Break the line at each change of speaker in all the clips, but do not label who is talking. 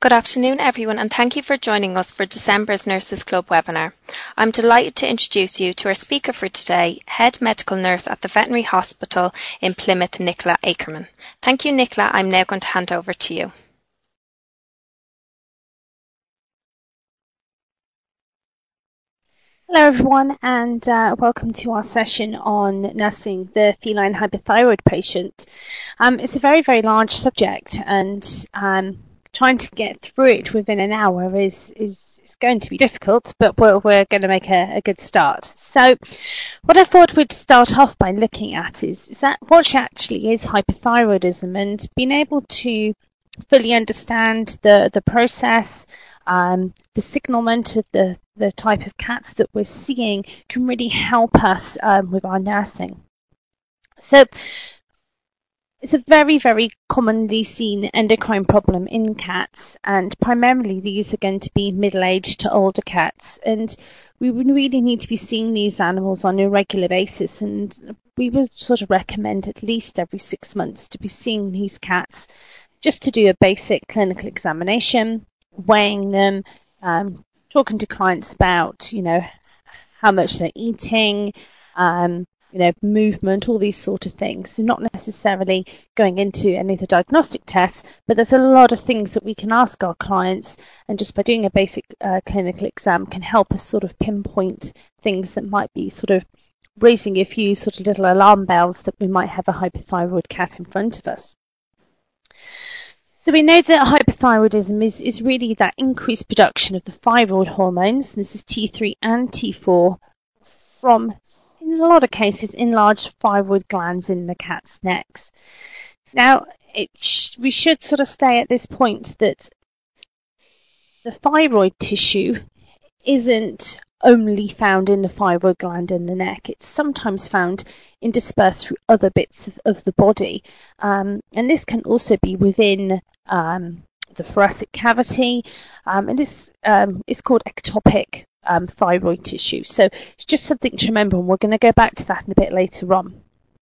Good afternoon, everyone, and thank you for joining us for December's Nurses Club webinar. I'm delighted to introduce you to our speaker for today, Head Medical Nurse at the Veterinary Hospital in Plymouth, Nicola Akerman. Thank you, Nicola. I'm now going to hand over to you.
Hello everyone, and welcome to our session on nursing the feline hypothyroid patient. It's a very, very large subject, and trying to get through it within an hour is going to be difficult, but we're going to make a good start. So what I thought we'd start off by looking at is that what actually is hypothyroidism, and being able to fully understand the process, the signalment of the type of cats that we're seeing can really help us with our nursing. So it's a very, very commonly seen endocrine problem in cats, and primarily these are going to be middle-aged to older cats, and we would really need to be seeing these animals on a regular basis, and we would sort of recommend at least every 6 months to be seeing these cats just to do a basic clinical examination, weighing them, talking to clients about, how much they're eating, movement, all these sort of things. So not necessarily going into any of the diagnostic tests, but there's a lot of things that we can ask our clients, and just by doing a basic clinical exam can help us sort of pinpoint things that might be sort of raising a few sort of little alarm bells that we might have a hypothyroid cat in front of us. So we know that hypothyroidism is really that increased production of the thyroid hormones, and this is T3 and T4, from, in a lot of cases, enlarged thyroid glands in the cat's necks. Now, we should sort of stay at this point that the thyroid tissue isn't only found in the thyroid gland in the neck. It's sometimes found interspersed through other bits of the body, and this can also be within the thoracic cavity, and this is called ectopic thyroid tissue. So it's just something to remember, and we're going to go back to that in a bit later on.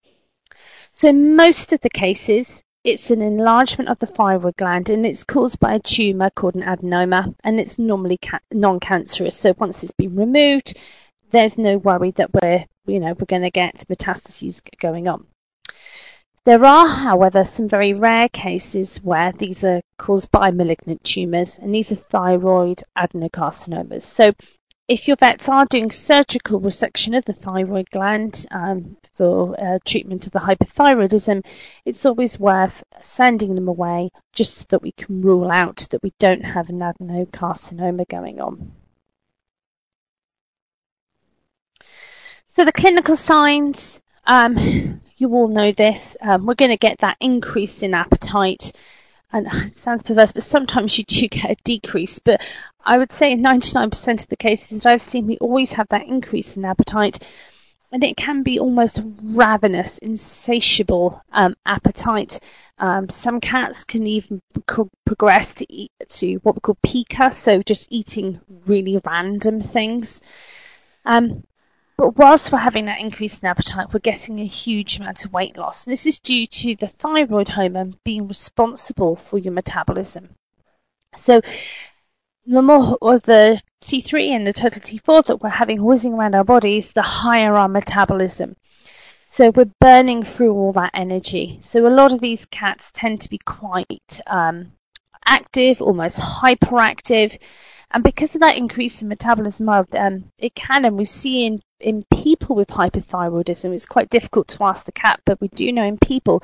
So in most of the cases, it's an enlargement of the thyroid gland, and it's caused by a tumour called an adenoma, and it's normally non-cancerous. So once it's been removed, there's no worry that we're going to get metastases going on. There are, however, some very rare cases where these are caused by malignant tumours, and these are thyroid adenocarcinomas. So if your vets are doing surgical resection of the thyroid gland for treatment of the hypothyroidism, it's always worth sending them away just so that we can rule out that we don't have an adenocarcinoma going on. So the clinical signs, you all know this. We're going to get that increase in appetite. And it sounds perverse, but sometimes you do get a decrease. But I would say in 99% of the cases that I've seen, we always have that increase in appetite. And it can be almost ravenous, insatiable appetite. Some cats can even progress to what we call pica, so just eating really random things. But whilst we're having that increase in appetite, we're getting a huge amount of weight loss. And this is due to the thyroid hormone being responsible for your metabolism. So the more of the T3 and the total T4 that we're having whizzing around our bodies, the higher our metabolism. So we're burning through all that energy. So a lot of these cats tend to be quite active, almost hyperactive. And because of that increase in metabolism, it can, and we see in people with hypothyroidism, it's quite difficult to ask the cat, but we do know in people,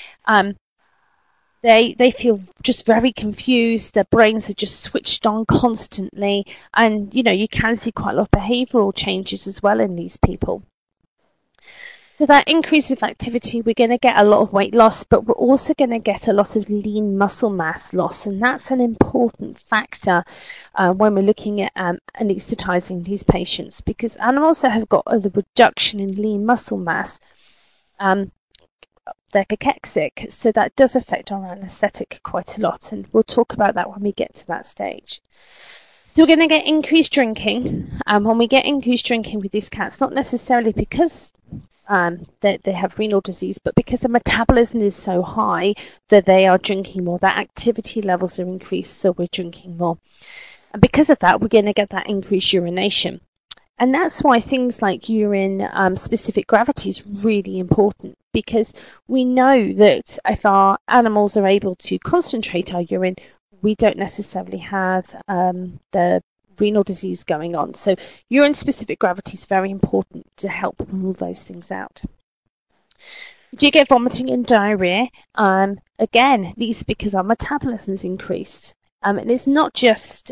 they feel just very confused. Their brains are just switched on constantly, and you can see quite a lot of behavioural changes as well in these people. So that increase of activity, we're going to get a lot of weight loss, but we're also going to get a lot of lean muscle mass loss, and that's an important factor when we're looking at anaesthetising these patients, because animals that have got a reduction in lean muscle mass, they're cachexic, so that does affect our anaesthetic quite a lot, and we'll talk about that when we get to that stage. So we're going to get increased drinking. When we get increased drinking with these cats, not necessarily because they have renal disease, but because the metabolism is so high that they are drinking more, their activity levels are increased, so we're drinking more. And because of that, we're going to get that increased urination. And that's why things like urine specific gravity is really important, because we know that if our animals are able to concentrate our urine, we don't necessarily have the renal disease going on. So urine specific gravity is very important to help rule those things out. We do get vomiting and diarrhea. Again, these are because our metabolism is increased. And it's not just,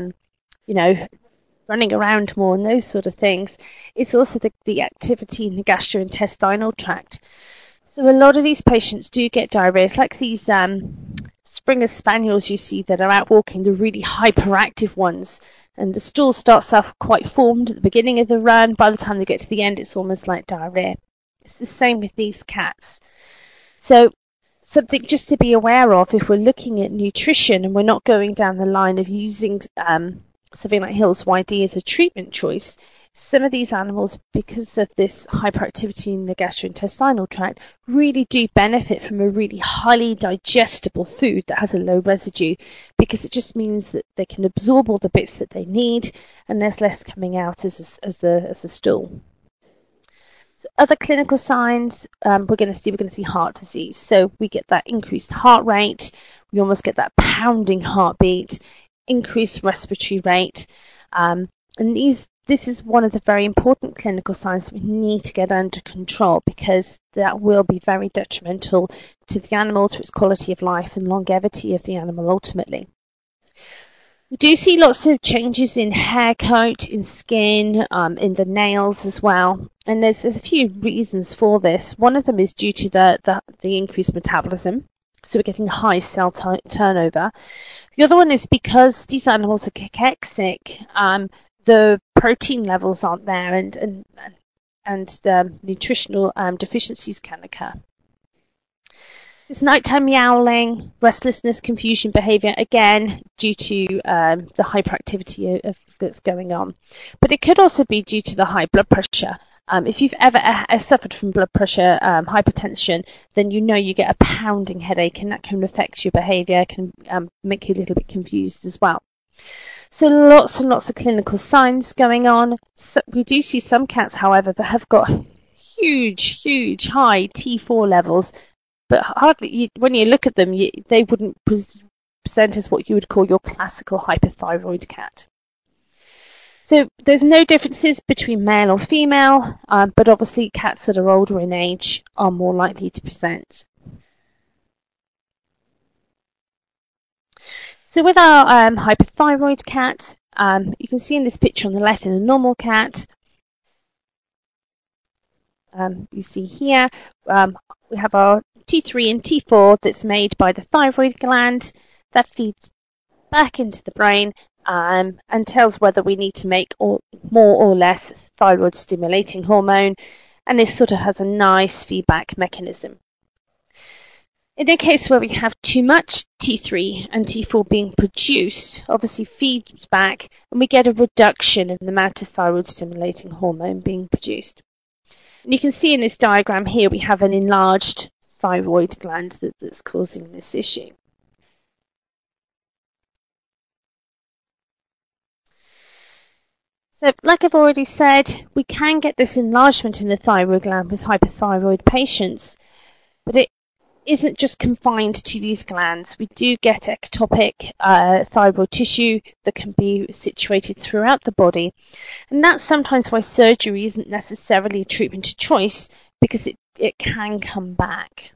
running around more and those sort of things. It's also the activity in the gastrointestinal tract. So a lot of these patients do get diarrhea. It's like these Springer Spaniels you see that are out walking, the really hyperactive ones. And the stool starts off quite formed at the beginning of the run. By the time they get to the end, it's almost like diarrhea. It's the same with these cats. So something just to be aware of if we're looking at nutrition and we're not going down the line of using something like Hill's YD as a treatment choice. Some of these animals, because of this hyperactivity in the gastrointestinal tract, really do benefit from a really highly digestible food that has a low residue, because it just means that they can absorb all the bits that they need and there's less coming out as the stool. So other clinical signs, we're going to see heart disease. So we get that increased heart rate, we almost get that pounding heartbeat, increased respiratory rate, and this is one of the very important clinical signs that we need to get under control, because that will be very detrimental to the animal, to its quality of life and longevity of the animal ultimately. We do see lots of changes in hair coat, in skin, in the nails as well, and there's a few reasons for this. One of them is due to the increased metabolism, so we're getting high cell turnover. The other one is because these animals are cachexic, the protein levels aren't there, and nutritional deficiencies can occur. There's nighttime meowling, restlessness, confusion behaviour, again due to the hyperactivity that's going on. But it could also be due to the high blood pressure. If you've ever suffered from blood pressure hypertension, then you know you get a pounding headache, and that can affect your behaviour, can make you a little bit confused as well. So lots and lots of clinical signs going on. So we do see some cats, however, that have got huge high T4 levels, but hardly, when you look at them, they wouldn't present as what you would call your classical hypothyroid cat. So there's no differences between male or female, but obviously cats that are older in age are more likely to present. So with our hypothyroid cat, you can see in this picture on the left in a normal cat, you see here, we have our T3 and T4 that's made by the thyroid gland that feeds back into the brain and tells whether we need to make more or less thyroid stimulating hormone, and this sort of has a nice feedback mechanism. In a case where we have too much T3 and T4 being produced, obviously feeds back and we get a reduction in the amount of thyroid stimulating hormone being produced. And you can see in this diagram here we have an enlarged thyroid gland that's causing this issue. So, like I've already said, we can get this enlargement in the thyroid gland with hypothyroid patients, but it isn't just confined to these glands. We do get ectopic thyroid tissue that can be situated throughout the body, and that's sometimes why surgery isn't necessarily a treatment of choice, because it can come back.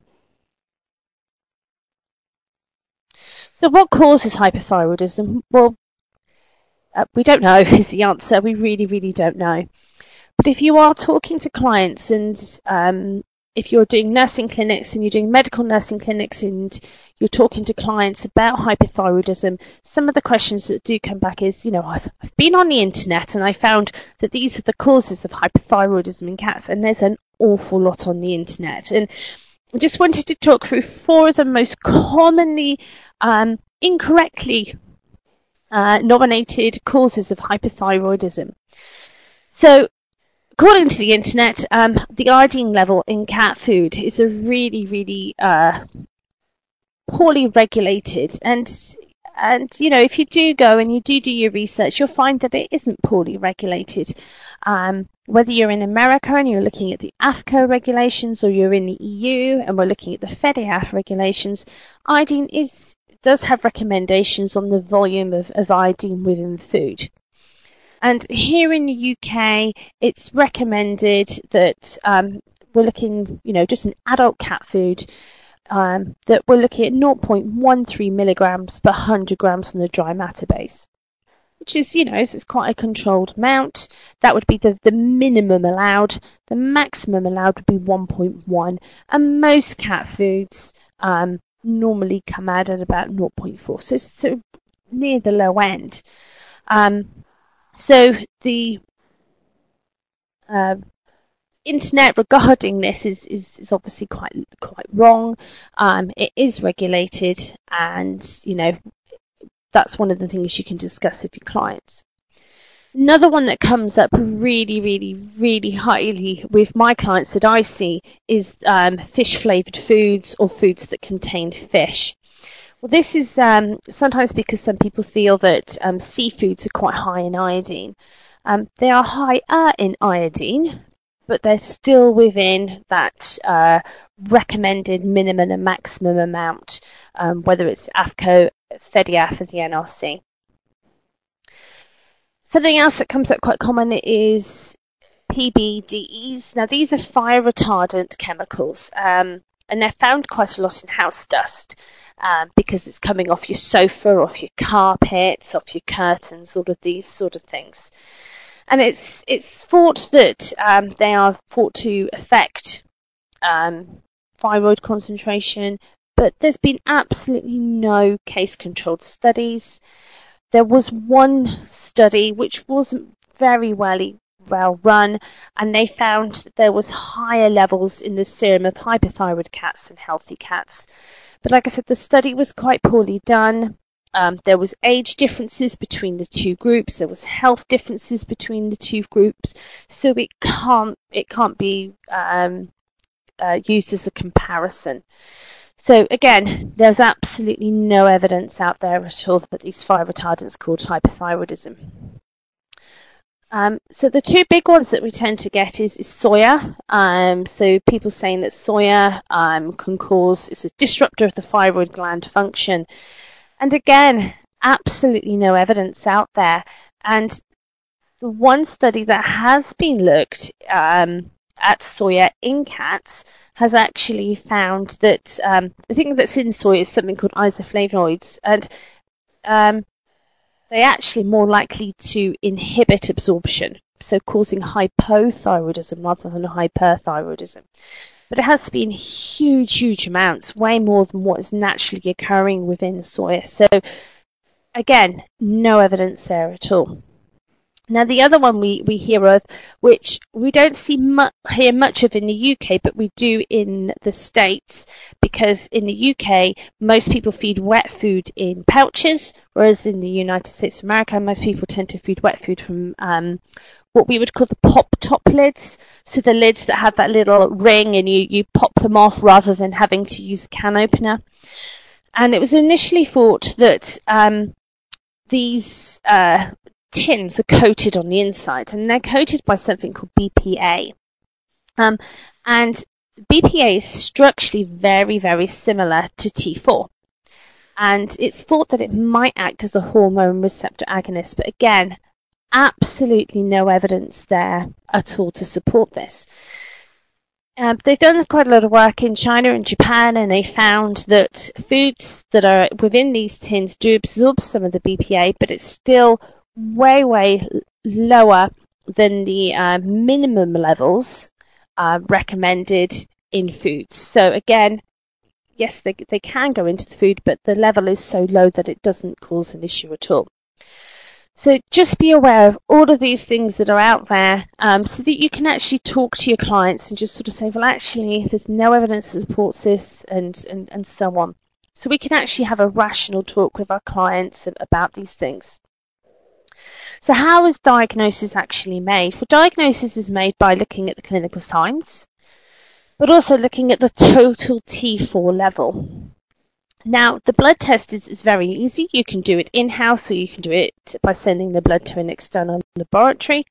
So what causes hypothyroidism? Well, we don't know is the answer. We really don't know. But if you are talking to clients, and if you're doing nursing clinics and you're doing medical nursing clinics and you're talking to clients about hypothyroidism, some of the questions that do come back is, I've been on the internet and I found that these are the causes of hypothyroidism in cats, and there's an awful lot on the internet. And I just wanted to talk through 4 of the most commonly incorrectly nominated causes of hypothyroidism. So, according to the internet, the iodine level in cat food is a really, really poorly regulated, and if you do go and you do your research, you'll find that it isn't poorly regulated. Whether you're in America and you're looking at the AAFCO regulations, or you're in the EU and we're looking at the FEDIAF regulations, iodine does have recommendations on the volume of iodine within food. And here in the UK, it's recommended that we're looking, just in adult cat food, that we're looking at 0.13 milligrams per 100 grams on the dry matter base, which is, it's quite a controlled amount. That would be the minimum allowed. The maximum allowed would be 1.1, and most cat foods normally come out at about 0.4, so near the low end. So the internet regarding this is obviously quite wrong. It is regulated, and that's one of the things you can discuss with your clients. Another one that comes up really, really, really highly with my clients that I see is fish flavoured foods, or foods that contain fish. Well, this is sometimes because some people feel that seafoods are quite high in iodine. They are higher in iodine, but they're still within that recommended minimum and maximum amount, whether it's AAFCO, FEDIAF, or the NRC. Something else that comes up quite common is PBDEs. Now, these are fire retardant chemicals, and they're found quite a lot in house dust, because it's coming off your sofa, off your carpets, off your curtains, all of these sort of things. And it's thought that they are thought to affect thyroid concentration, but there's been absolutely no case-controlled studies. There was one study which wasn't very well run, and they found that there was higher levels in the serum of hypothyroid cats than healthy cats. But like I said, the study was quite poorly done. There was age differences between the two groups. There was health differences between the two groups. So it can't be used as a comparison. So again, there's absolutely no evidence out there at all that these fire retardants cause hypothyroidism. So the two big ones that we tend to get is soya. So people saying that soya it's a disruptor of the thyroid gland function. And again, absolutely no evidence out there. And the one study that has been looked at soya in cats has actually found that the thing that's in soya is something called isoflavonoids, and they're actually more likely to inhibit absorption, so causing hypothyroidism rather than hyperthyroidism. But it has to be in huge amounts, way more than what is naturally occurring within soya. So again, no evidence there at all. Now, the other one we hear of, which we don't hear much of in the UK, but we do in the States, because in the UK, most people feed wet food in pouches, whereas in the United States of America, most people tend to feed wet food from what we would call the pop-top lids. So the lids that have that little ring and you pop them off rather than having to use a can opener. And it was initially thought that these tins are coated on the inside, and they're coated by something called BPA. And BPA is structurally very, very similar to T4. And it's thought that it might act as a hormone receptor agonist, but again, absolutely no evidence there at all to support this. They've done quite a lot of work in China and Japan, and they found that foods that are within these tins do absorb some of the BPA, but it's still way lower than the minimum levels recommended in foods. So again, yes, they can go into the food, but the level is so low that it doesn't cause an issue at all. So just be aware of all of these things that are out there, so that you can actually talk to your clients and just sort of say, well, actually, there's no evidence that supports this, and so on. So we can actually have a rational talk with our clients about these things. So how is diagnosis actually made? Well, diagnosis is made by looking at the clinical signs, but also looking at the total T4 level. Now, the blood test is very easy. You can do it in-house, or you can do it by sending the blood to an external laboratory.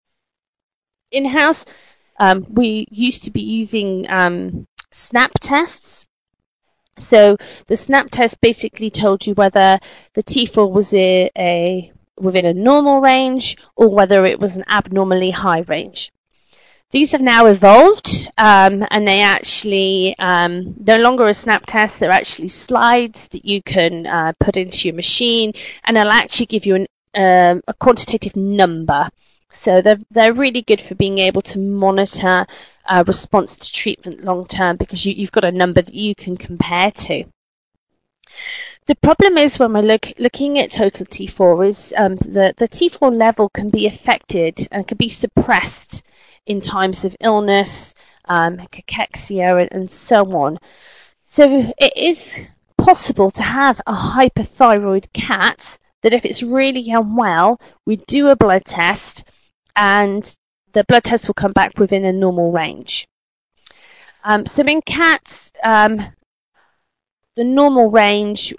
In-house, we used to be using SNAP tests. So the SNAP test basically told you whether the T4 was within a normal range or whether it was an abnormally high range. These have now evolved, and they actually no longer a SNAP test. They're actually slides that you can put into your machine, and it'll actually give you a quantitative number. So they're really good for being able to monitor response to treatment long term, because you've got a number that you can compare to. The problem is when we're looking at total T4 is the T4 level can be affected and can be suppressed in times of illness, cachexia, and so on. So it is possible to have a hyperthyroid cat that if it's really unwell, we do a blood test and the blood test will come back within a normal range. So in cats, the normal range,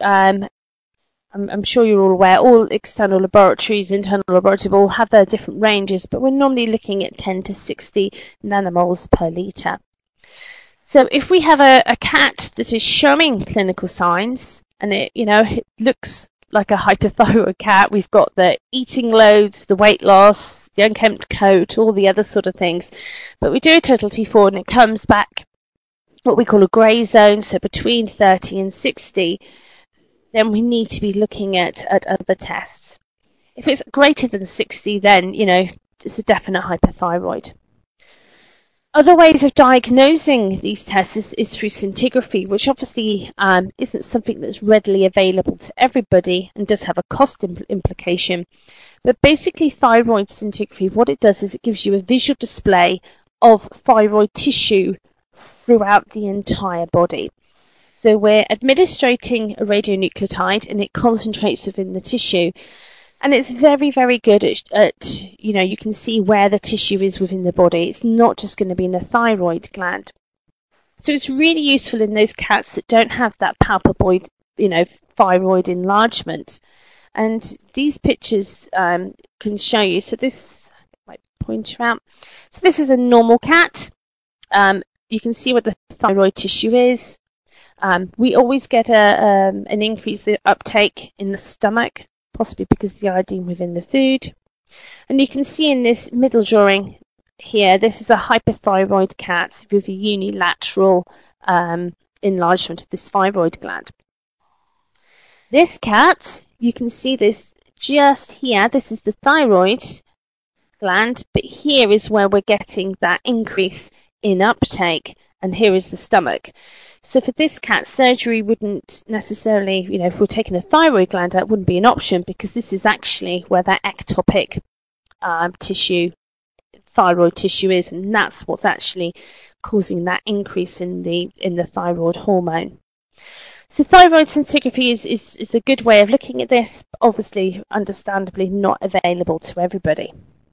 I'm sure you're all aware, all external laboratories, internal laboratories all have their different ranges, but we're normally looking at 10 to 60 nanomoles per litre. So if we have a cat that is showing clinical signs, and it looks like a hyperthyroid cat, we've got the eating loads, the weight loss, the unkempt coat, all the other sort of things, but we do a total T4 and it comes back what we call a grey zone, so between 30 and 60, then we need to be looking at other tests. If it's greater than 60, then, it's a definite hyperthyroid. Other ways of diagnosing these tests is through scintigraphy, which obviously isn't something that's readily available to everybody and does have a cost implication. But basically, thyroid scintigraphy, what it does is it gives you a visual display of thyroid tissue throughout the entire body. So we're administrating a radionuclide and it concentrates within the tissue. And it's very, very good at you can see where the tissue is within the body. It's not just going to be in the thyroid gland. So it's really useful in those cats that don't have that palpable, thyroid enlargement. And these pictures can show you. So this, I might point you out. So this is a normal cat. You can see what the thyroid tissue is. We always get an increase in uptake in the stomach, possibly because of the iodine within the food. And you can see in this middle drawing here, this is a hyperthyroid cat with a unilateral enlargement of this thyroid gland. This cat, you can see this just here. This is the thyroid gland, but here is where we're getting that increase in uptake, and here is the stomach. So for this cat, surgery wouldn't necessarily, if we're taking a thyroid gland out, wouldn't be an option, because this is actually where that ectopic tissue, thyroid tissue is, and that's what's actually causing that increase in the thyroid hormone. So thyroid scintigraphy is a good way of looking at this, obviously, understandably not available to everybody.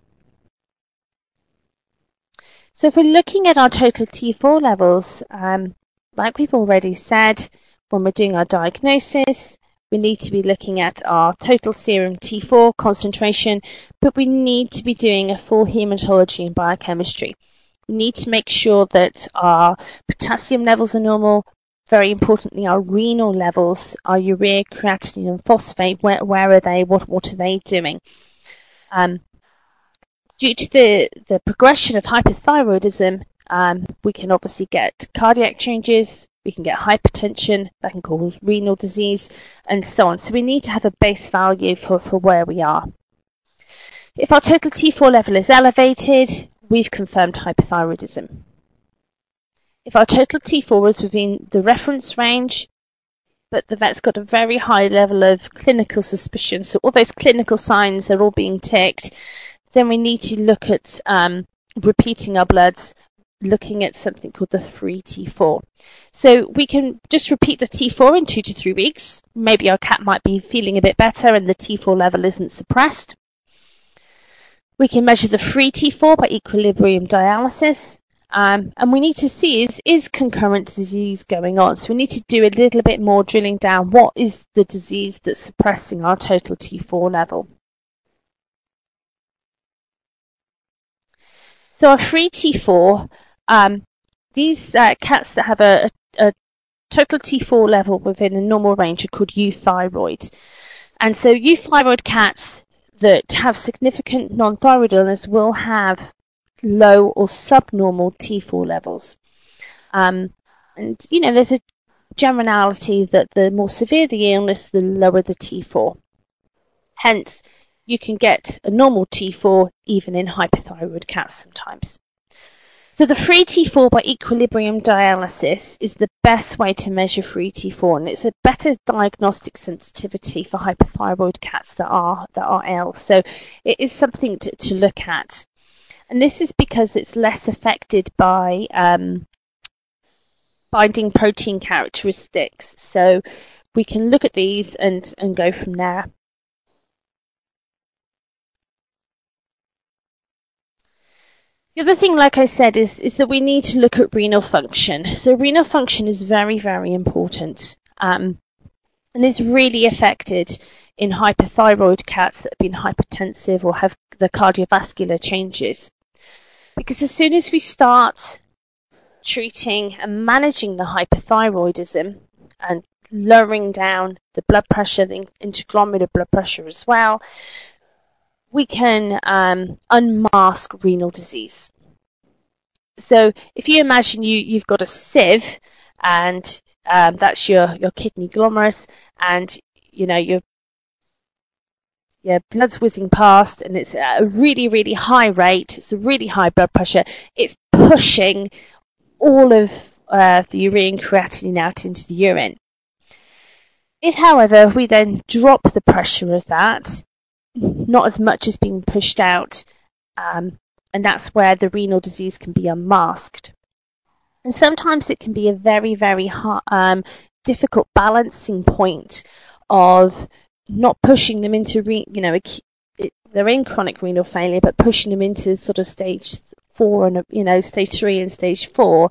So if we're looking at our total T4 levels, like we've already said, when we're doing our diagnosis, we need to be looking at our total serum T4 concentration, but we need to be doing a full hematology and biochemistry. We need to make sure that our potassium levels are normal. Very importantly, our renal levels, our urea, creatinine, and phosphate, where are they? What are they doing? Due to the progression of hyperthyroidism, we can obviously get cardiac changes, we can get hypertension, that can cause renal disease, and so on. So we need to have a base value for where we are. If our total T4 level is elevated, we've confirmed hyperthyroidism. If our total T4 is within the reference range, but the vet's got a very high level of clinical suspicion, so all those clinical signs, they're all being ticked, then we need to look at repeating our bloods, looking at something called the free T4. So we can just repeat the T4 in 2 to 3 weeks. Maybe our cat might be feeling a bit better and the T4 level isn't suppressed. We can measure the free T4 by equilibrium dialysis. And we need to see is concurrent disease going on. So we need to do a little bit more drilling down. What is the disease that's suppressing our total T4 level? So our free T4, these cats that have a total T4 level within a normal range are called euthyroid. And so euthyroid cats that have significant non-thyroid illness will have low or subnormal T4 levels. And, there's a generality that the more severe the illness, the lower the T4. Hence, you can get a normal T4 even in hypothyroid cats sometimes. So the free T4 by equilibrium dialysis is the best way to measure free T4, and it's a better diagnostic sensitivity for hypothyroid cats that are ill. So it is something to look at. And this is because it's less affected by binding protein characteristics. So we can look at these and go from there. The other thing, like I said, is that we need to look at renal function. So renal function is very, very important. And is really affected in hypothyroid cats that have been hypertensive or have the cardiovascular changes. Because as soon as we start treating and managing the hypothyroidism and lowering down the blood pressure, the interglomerular blood pressure as well, we can unmask renal disease. So if you imagine you've got a sieve and that's your kidney glomerulus, and your blood's whizzing past and it's at a really, really high rate, it's a really high blood pressure, it's pushing all of the urea and creatinine out into the urine. If, however, we then drop the pressure of that, not as much as being pushed out, and that's where the renal disease can be unmasked. And sometimes it can be a very, very difficult balancing point of not pushing them into, they're in chronic renal failure, but pushing them into sort of stage 4 and, stage 3 and stage 4,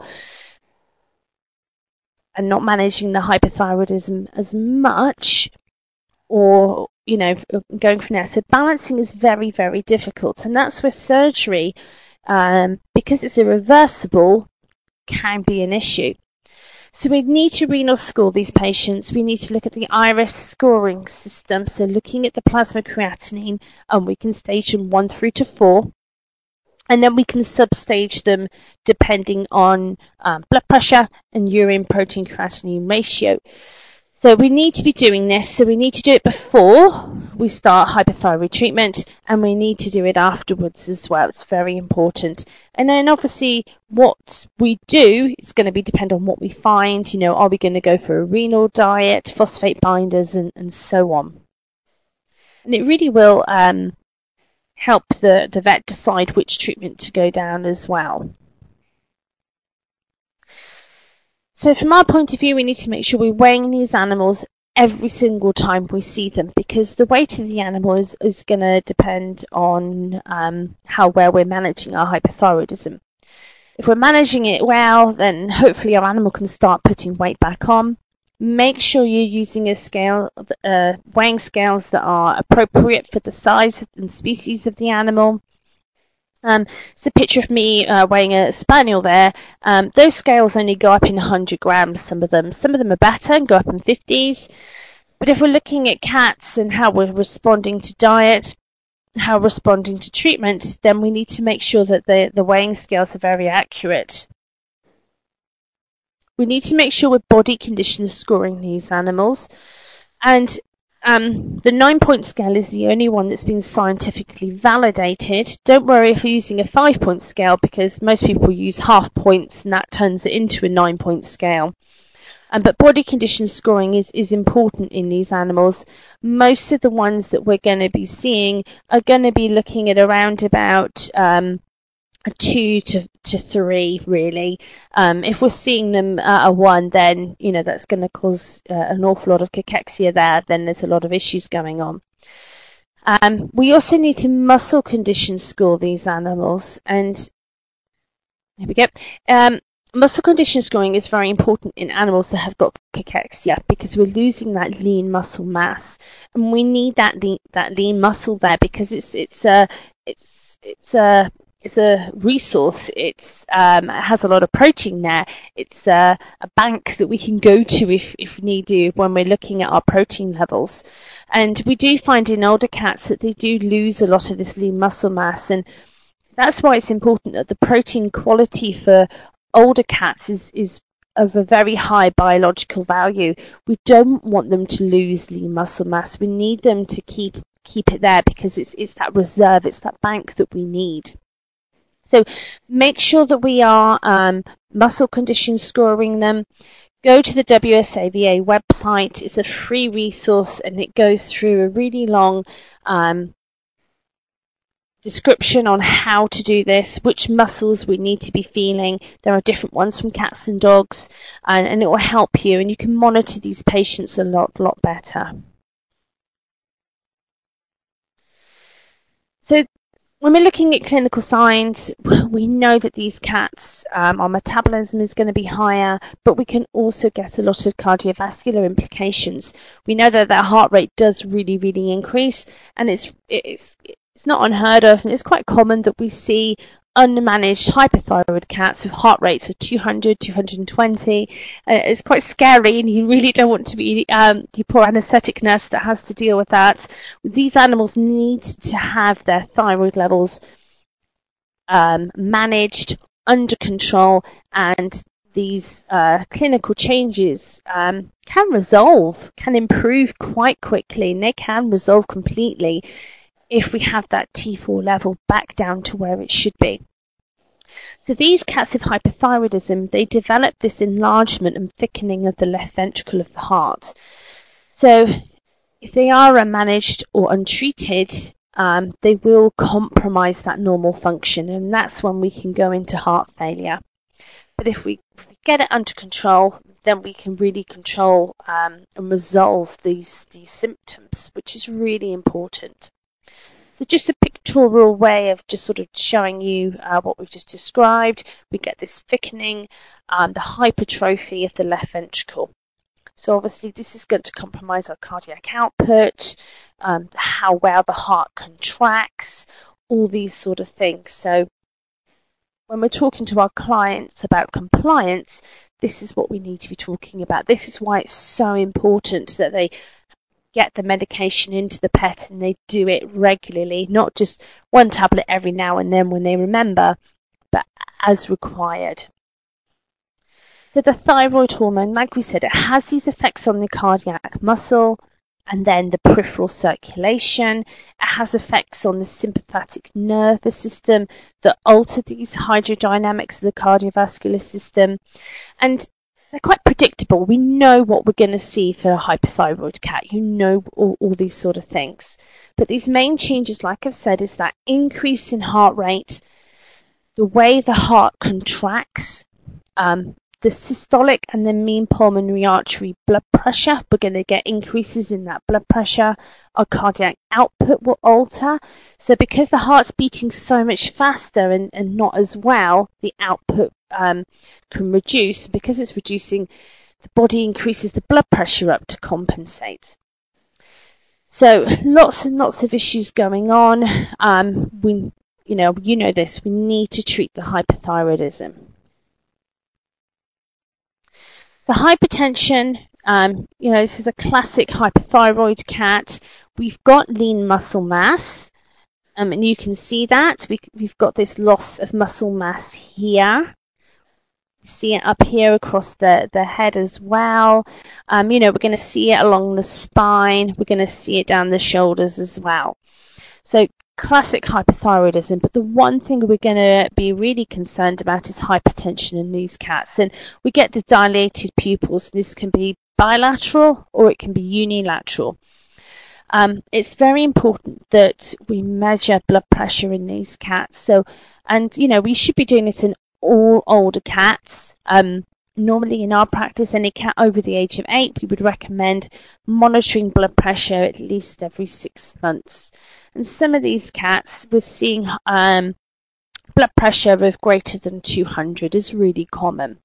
and not managing the hypothyroidism as much, or, going from there. So balancing is very, very difficult. And that's where surgery, because it's irreversible, can be an issue. So we need to renal score these patients. We need to look at the IRIS scoring system. So looking at the plasma creatinine, and we can stage them 1 through to 4. And then we can substage them depending on blood pressure and urine protein creatinine ratio. So we need to be doing this. So we need to do it before we start hypothyroid treatment, and we need to do it afterwards as well. It's very important. And then obviously what we do is going to be depend on what we find. Are we going to go for a renal diet, phosphate binders, and so on. And it really will help the vet decide which treatment to go down as well. So from our point of view, we need to make sure we're weighing these animals every single time we see them, because the weight of the animal is going to depend on how well we're managing our hypothyroidism. If we're managing it well, then hopefully our animal can start putting weight back on. Make sure you're using a scale, weighing scales that are appropriate for the size and species of the animal. It's a picture of me weighing a spaniel there. Those scales only go up in 100 grams, some of them. Some of them are better and go up in 50s. But if we're looking at cats and how we're responding to diet, how we're responding to treatment, then we need to make sure that the weighing scales are very accurate. We need to make sure we're body condition scoring these animals. And the 9-point scale is the only one that's been scientifically validated. Don't worry if you're using a 5-point scale, because most people use half points and that turns it into a 9-point scale. But body condition scoring is important in these animals. Most of the ones that we're going to be seeing are going to be looking at around about a 2 to 3 really. If we're seeing them at a 1, then that's going to cause an awful lot of cachexia there. Then there's a lot of issues going on. We also need to muscle condition score these animals, and here we go. Muscle condition scoring is very important in animals that have got cachexia because we're losing that lean muscle mass, and we need that lean muscle there because it's a resource. It has a lot of protein there. It's a bank that we can go to if we need to when we're looking at our protein levels. And we do find in older cats that they do lose a lot of this lean muscle mass, and that's why it's important that the protein quality for older cats is of a very high biological value. We don't want them to lose lean muscle mass. We need them to keep it there because it's that reserve, it's that bank that we need. So make sure that we are muscle condition scoring them. Go to the WSAVA website. It's a free resource and it goes through a really long description on how to do this, which muscles we need to be feeling. There are different ones from cats and dogs, and it will help you, and you can monitor these patients a lot better. So when we're looking at clinical signs, we know that these cats, our metabolism is going to be higher, but we can also get a lot of cardiovascular implications. We know that their heart rate does really increase, and it's not unheard of, and it's quite common that we see unmanaged hypothyroid cats with heart rates of 200, 220. It's quite scary, and you really don't want to be the poor anaesthetic nurse that has to deal with that. These animals need to have their thyroid levels managed, under control, and these clinical changes can improve quite quickly, and they can resolve completely if we have that T4 level back down to where it should be. So these cats with hypothyroidism, they develop this enlargement and thickening of the left ventricle of the heart. So if they are unmanaged or untreated, they will compromise that normal function, and that's when we can go into heart failure. But if we get it under control, then we can really control and resolve these symptoms, which is really important. So just a pictorial way of just sort of showing you what we've just described. We get this thickening, the hypertrophy of the left ventricle. So obviously this is going to compromise our cardiac output, how well the heart contracts, all these sort of things. So when we're talking to our clients about compliance, this is what we need to be talking about. This is why it's so important that they get the medication into the pet and they do it regularly, not just one tablet every now and then when they remember, but as required. So the thyroid hormone, like we said, it has these effects on the cardiac muscle and then the peripheral circulation. It has effects on the sympathetic nervous system that alter these hydrodynamics of the cardiovascular system. And they're quite predictable. We know what we're going to see for a hypothyroid cat. You know all these sort of things. But these main changes, like I've said, is that increase in heart rate, the way the heart contracts, the systolic and the mean pulmonary artery blood pressure. We're going to get increases in that blood pressure. Our cardiac output will alter. So because the heart's beating so much faster and not as well, the output can reduce. Because it's reducing, the body increases the blood pressure up to compensate. So lots and lots of issues going on. You know this. We need to treat the hypothyroidism. So hypertension, this is a classic hypothyroid cat. We've got lean muscle mass, and you can see that. We've got this loss of muscle mass here. You see it up here across the head as well. We're going to see it along the spine. We're going to see it down the shoulders as well. So classic hypothyroidism, but the one thing we're going to be really concerned about is hypertension in these cats. And we get the dilated pupils. This can be bilateral or it can be unilateral. It's very important that we measure blood pressure in these cats. So, and we should be doing this in all older cats. Normally in our practice, any cat over the age of 8, we would recommend monitoring blood pressure at least every 6 months. And some of these cats, we're seeing blood pressure of greater than 200 is really common.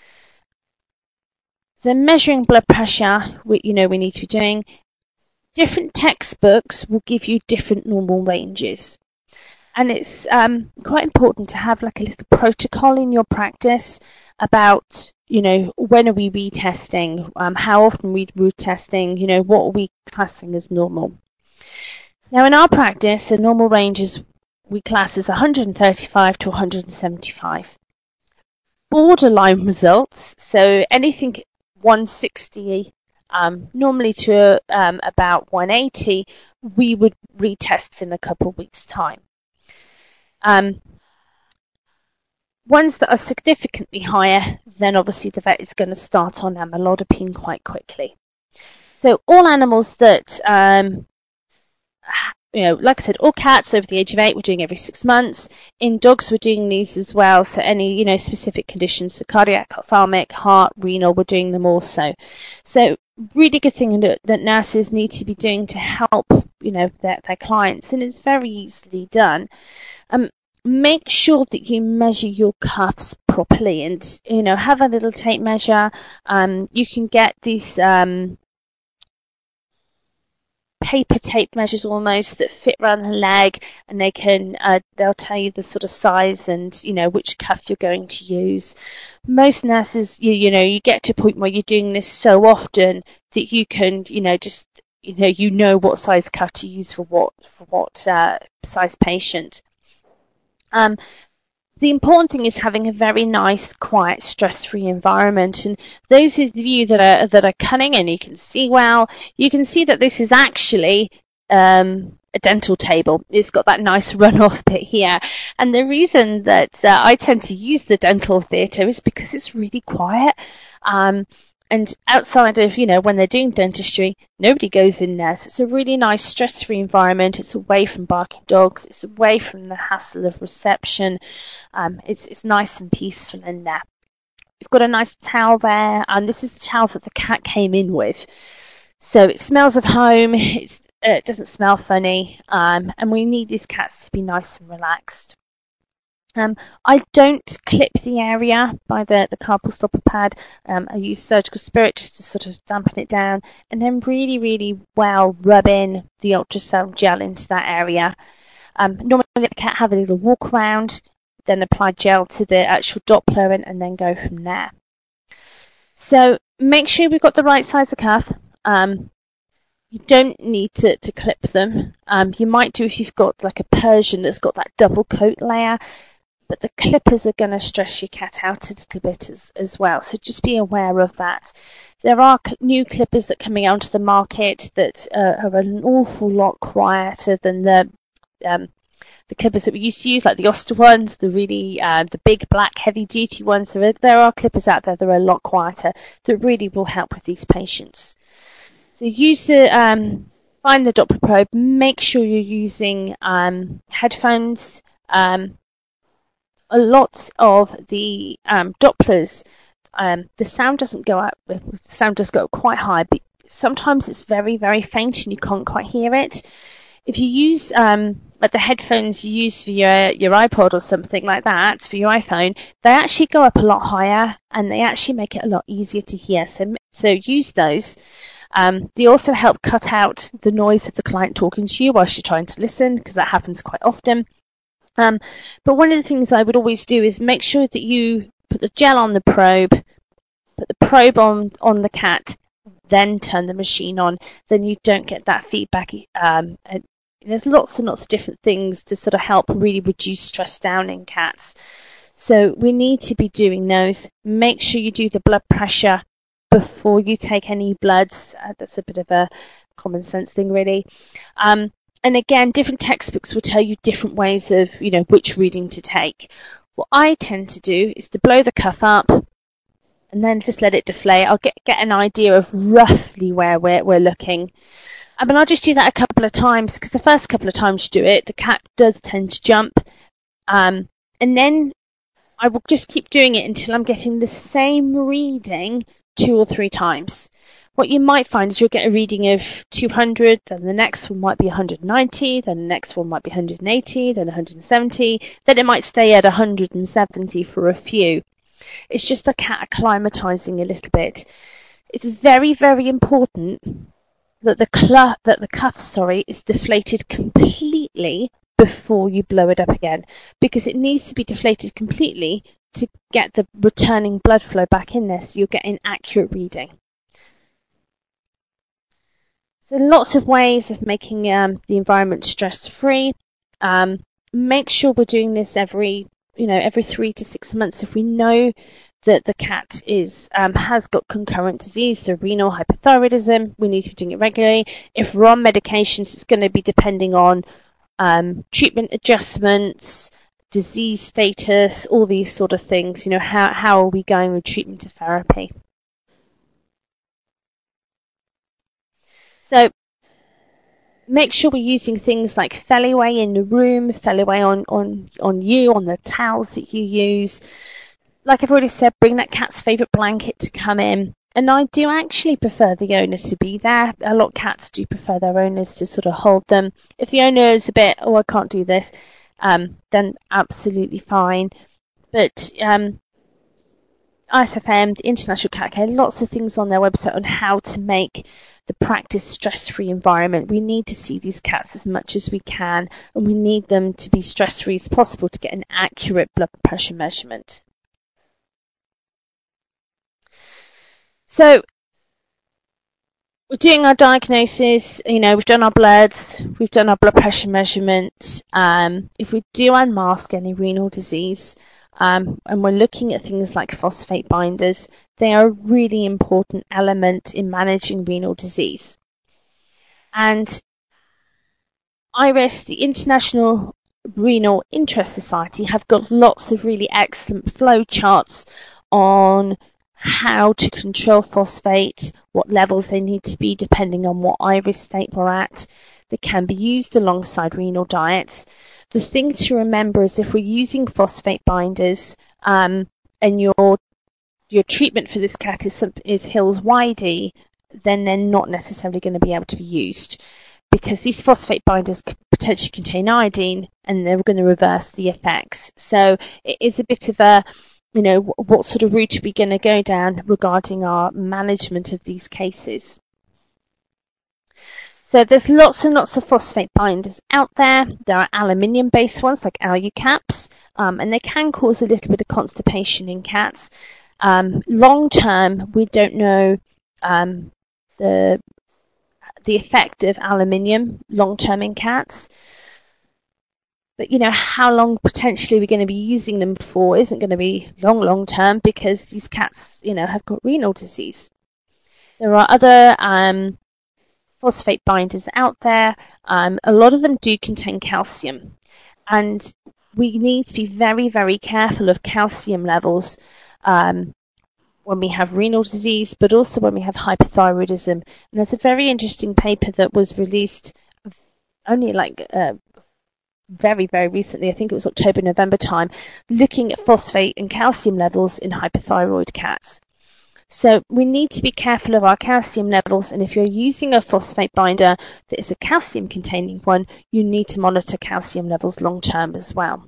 So measuring blood pressure, we need to be doing. Different textbooks will give you different normal ranges. And it's quite important to have like a little protocol in your practice about, when are we retesting, how often we retesting, what are we classing as normal. Now in our practice, the normal ranges we class as 135 to 175. Borderline results, so anything 160 normally to about 180, we would retest in a couple of weeks' time. Ones that are significantly higher, then obviously the vet is going to start on amlodipine quite quickly. So all animals that, like I said, all cats over the age of 8 we're doing every 6 months. In dogs we're doing these as well. So any, specific conditions, so cardiac, ophthalmic, heart, renal, we're doing them also. So really good thing that nurses need to be doing to help, their clients, and it's very easily done. Make sure that you measure your cuffs properly, and have a little tape measure. You can get these paper tape measures almost that fit around the leg, and they'll tell you the sort of size and which cuff you're going to use. Most nurses, you get to a point where you're doing this so often that you can what size cuff to use for what size patient. The important thing is having a very nice, quiet, stress-free environment. And those of you that are cunning and you can see well, you can see that this is actually a dental table. It's got that nice run-off bit here. And the reason that I tend to use the dental theatre is because it's really quiet. And outside of, when they're doing dentistry, nobody goes in there. So it's a really nice stress-free environment. It's away from barking dogs. It's away from the hassle of reception. It's nice and peaceful in there. We've got a nice towel there. This is the towel that the cat came in with. So it smells of home. It doesn't smell funny. And we need these cats to be nice and relaxed. I don't clip the area by the carpal stopper pad. I use surgical spirit just to sort of dampen it down, and then really, really well rub in the ultrasound gel into that area. Normally the cat have a little walk around, then apply gel to the actual Doppler and then go from there. So make sure we've got the right size of cuff. You don't need to clip them. You might do if you've got like a Persian that's got that double coat layer. But the clippers are going to stress your cat out a little bit as well. So just be aware of that. There are new clippers that are coming onto the market that are an awful lot quieter than the clippers that we used to use, like the Oster ones, the really the big black heavy duty ones. So there are clippers out there that are a lot quieter that really will help with these patients. So use the find the Doppler probe. Make sure you're using headphones. A lot of the Dopplers, the sound doesn't go up. The sound does go up quite high, but sometimes it's very, very faint and you can't quite hear it. If you use like the headphones you use for your iPod or something like that, for your iPhone, they actually go up a lot higher and they actually make it a lot easier to hear. So use those. They also help cut out the noise of the client talking to you whilst you're trying to listen, because that happens quite often. But one of the things I would always do is make sure that you put the gel on the probe, put the probe on the cat, then turn the machine on. Then you don't get that feedback. And there's lots and lots of different things to sort of help really reduce stress down in cats. So we need to be doing those. Make sure you do the blood pressure before you take any bloods. That's a bit of a common sense thing, really. And again, different textbooks will tell you different ways of, which reading to take. What I tend to do is to blow the cuff up and then just let it deflate. I'll get an idea of roughly where we're looking. And I'll just do that a couple of times, because the first couple of times you do it, the cat does tend to jump. And then I will just keep doing it until I'm getting the same reading 2 or 3 times. What you might find is you'll get a reading of 200, then the next one might be 190, then the next one might be 180, then 170, then it might stay at 170 for a few. It's just the cat acclimatizing a little bit. It's very, very important that the cuff is deflated completely before you blow it up again, because it needs to be deflated completely to get the returning blood flow back in there, so you'll get an accurate reading. So lots of ways of making the environment stress-free. Make sure we're doing this every 3 to 6 months. If we know that the cat has got concurrent disease, so renal hypothyroidism, we need to be doing it regularly. If we're on medications, it's going to be depending on treatment adjustments, disease status, all these sort of things. How are we going with treatment to therapy? So make sure we're using things like Feliway in the room, Feliway on the towels that you use. Like I've already said, bring that cat's favourite blanket to come in. And I do actually prefer the owner to be there. A lot of cats do prefer their owners to sort of hold them. If the owner is a bit, I can't do this, then absolutely fine. But ISFM, the International Cat Care, lots of things on their website on how to make the practice stress-free environment. We need to see these cats as much as we can, and we need them to be stress-free as possible to get an accurate blood pressure measurement. So we're doing our diagnosis, we've done our bloods, we've done our blood pressure measurement. If we do unmask any renal disease, and we're looking at things like phosphate binders, they are a really important element in managing renal disease. And IRIS, the International Renal Interest Society, have got lots of really excellent flow charts on how to control phosphate, what levels they need to be depending on what IRIS state we're at. They can be used alongside renal diets. The thing to remember is if we're using phosphate binders and your treatment for this cat is Hills-Whiteley, then they're not necessarily going to be able to be used, because these phosphate binders could potentially contain iodine and they're going to reverse the effects. So it is a bit of a, what sort of route are we going to go down regarding our management of these cases? So there's lots and lots of phosphate binders out there. There are aluminium-based ones like Alucaps, and they can cause a little bit of constipation in cats. Long term, we don't know the effect of aluminium long term in cats. But how long potentially we're going to be using them for isn't going to be long term, because these cats have got renal disease. There are other phosphate binders out there. A lot of them do contain calcium, and we need to be very, very careful of calcium levels when we have renal disease, but also when we have hypothyroidism. And there's a very interesting paper that was released only very, very recently, I think it was October, November time, looking at phosphate and calcium levels in hypothyroid cats. So we need to be careful of our calcium levels, and if you're using a phosphate binder that is a calcium containing one, you need to monitor calcium levels long term as well.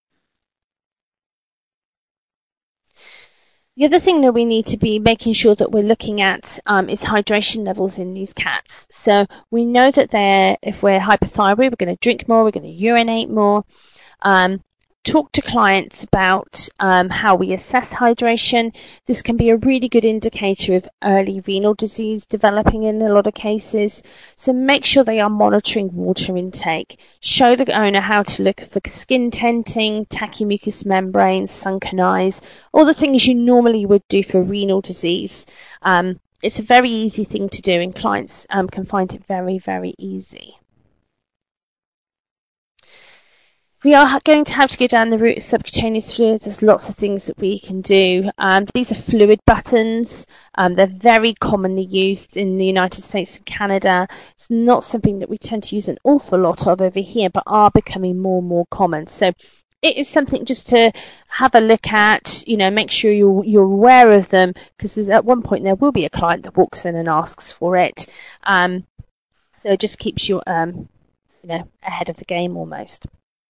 The other thing that we need to be making sure that we're looking at is hydration levels in these cats. So we know that if we're hypothyroid, we're going to drink more, we're going to urinate more. Talk to clients about how we assess hydration. This can be a really good indicator of early renal disease developing in a lot of cases. So make sure they are monitoring water intake. Show the owner how to look for skin tenting, tachymucous membranes, sunken eyes, all the things you normally would do for renal disease. It's a very easy thing to do, and clients can find it very, very easy. We are going to have to go down the route of subcutaneous fluids. There's lots of things that we can do. These are fluid buttons. They're very commonly used in the United States and Canada. It's not something that we tend to use an awful lot of over here, but are becoming more and more common. So it is something just to have a look at, make sure you're aware of them, because at one point there will be a client that walks in and asks for it. So it just keeps you, ahead of the game almost.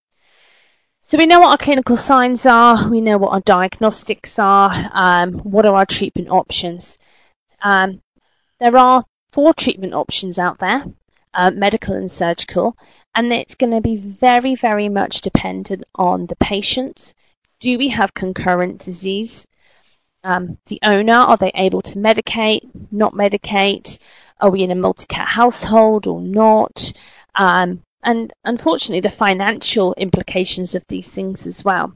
So we know what our clinical signs are, we know what our diagnostics are, what are our treatment options. There are 4 treatment options out there, medical and surgical, and it's going to be very, very much dependent on the patient. Do we have concurrent disease? The owner, are they able to medicate, not medicate? Are we in a multi-cat household or not? And unfortunately, the financial implications of these things as well.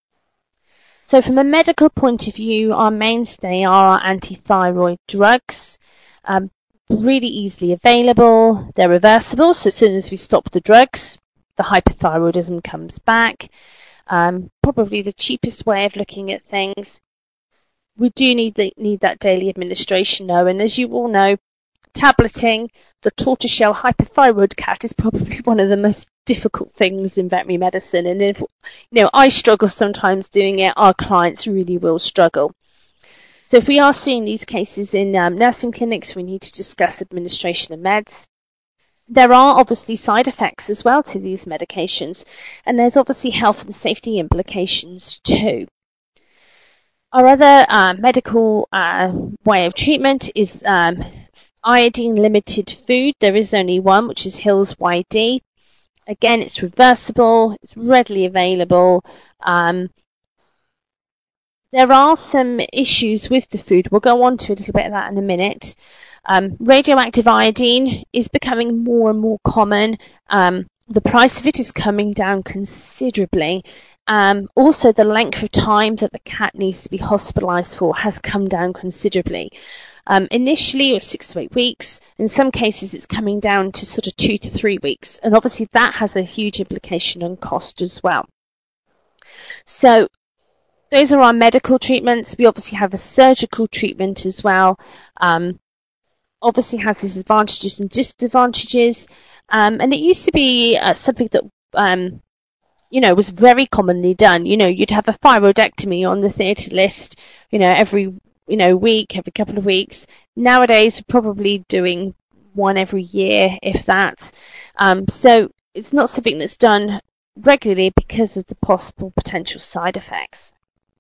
So from a medical point of view, our mainstay are our anti-thyroid drugs. Really easily available. They're reversible, so as soon as we stop the drugs, the hypothyroidism comes back. Probably the cheapest way of looking at things. We do need that daily administration, though, and as you all know, tableting the tortoiseshell hypothyroid cat is probably one of the most difficult things in veterinary medicine. And if I struggle sometimes doing it, our clients really will struggle. So if we are seeing these cases in nursing clinics, we need to discuss administration of meds. There are obviously side effects as well to these medications, and there's obviously health and safety implications too. Our other medical way of treatment is iodine-limited food. There is only one, which is Hills YD. Again, it's reversible. It's readily available. There are some issues with the food. We'll go on to a little bit of that in a minute. Radioactive iodine is becoming more and more common. The price of it is coming down considerably. Also, the length of time that the cat needs to be hospitalised for has come down considerably. Initially, it was 6 to 8 weeks. In some cases, it's coming down to sort of 2 to 3 weeks. And obviously, that has a huge implication on cost as well. So those are our medical treatments. We obviously have a surgical treatment as well. Obviously has its advantages and disadvantages. And it used to be something that, was very commonly done. You'd have a thyroidectomy on the theatre list, every week, every couple of weeks. Nowadays, we're probably doing one every year, if that. So it's not something that's done regularly because of the possible potential side effects.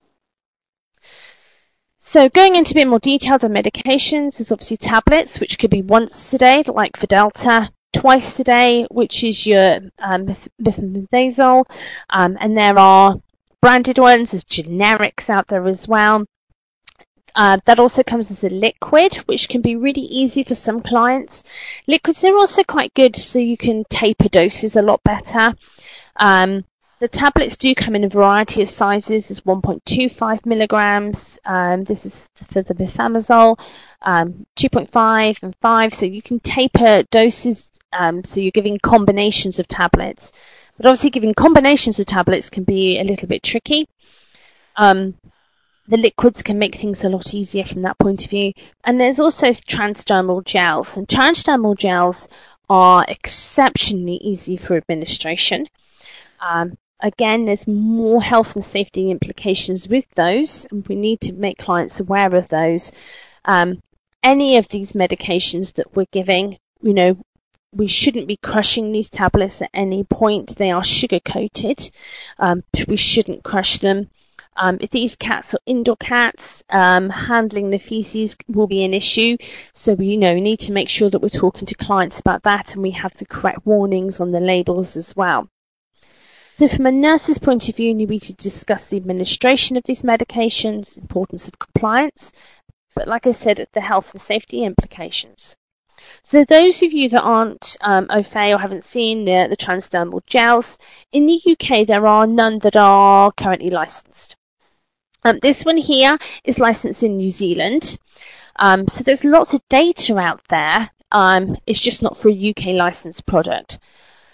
So going into a bit more detail, the medications, there's obviously tablets, which could be once a day, like Fidelta, twice a day, which is your methimazole, and there are branded ones, there's generics out there as well. That also comes as a liquid, which can be really easy for some clients. Liquids are also quite good, so you can taper doses a lot better. The tablets do come in a variety of sizes. There's 1.25 milligrams. This is for the methimazole, 2.5 and 5. So you can taper doses. So you're giving combinations of tablets. But obviously giving combinations of tablets can be a little bit tricky. The liquids can make things a lot easier from that point of view. And there's also transdermal gels. And transdermal gels are exceptionally easy for administration. Again, there's more health and safety implications with those, and we need to make clients aware of those. Any of these medications that we're giving, we shouldn't be crushing these tablets at any point. They are sugar-coated. We shouldn't crush them. If these cats are indoor cats, handling the feces will be an issue. So we need to make sure that we're talking to clients about that, and we have the correct warnings on the labels as well. So from a nurse's point of view, we need to discuss the administration of these medications, importance of compliance, but like I said, the health and safety implications. So those of you that aren't au fait or haven't seen the transdermal gels, in the UK there are none that are currently licensed. This one here is licensed in New Zealand. So there's lots of data out there. It's just not for a UK licensed product.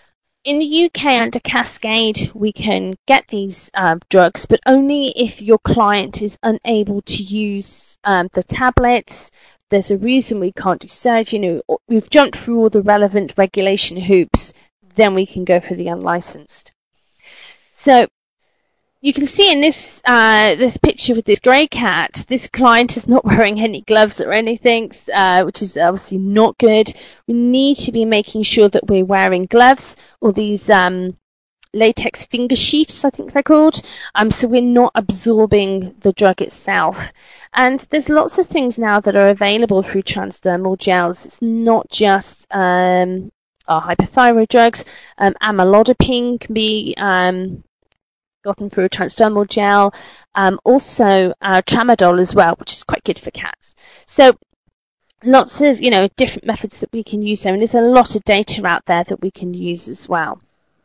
in the UK under Cascade, we can get these drugs, but only if your client is unable to use the tablets. There's a reason we can't do surgery. We've jumped through all the relevant regulation hoops, then we can go for the unlicensed. So you can see in this picture with this grey cat, this client is not wearing any gloves or anything, which is obviously not good. We need to be making sure that we're wearing gloves or these latex finger sheaths, I think they're called, so we're not absorbing the drug itself. And there's lots of things now that are available through transdermal gels. It's not just our hypothyroid drugs. Amlodipine can be gotten through a transdermal gel. Also tramadol as well, which is quite good for cats. So lots of different methods that we can use there, and there's a lot of data out there that we can use as well.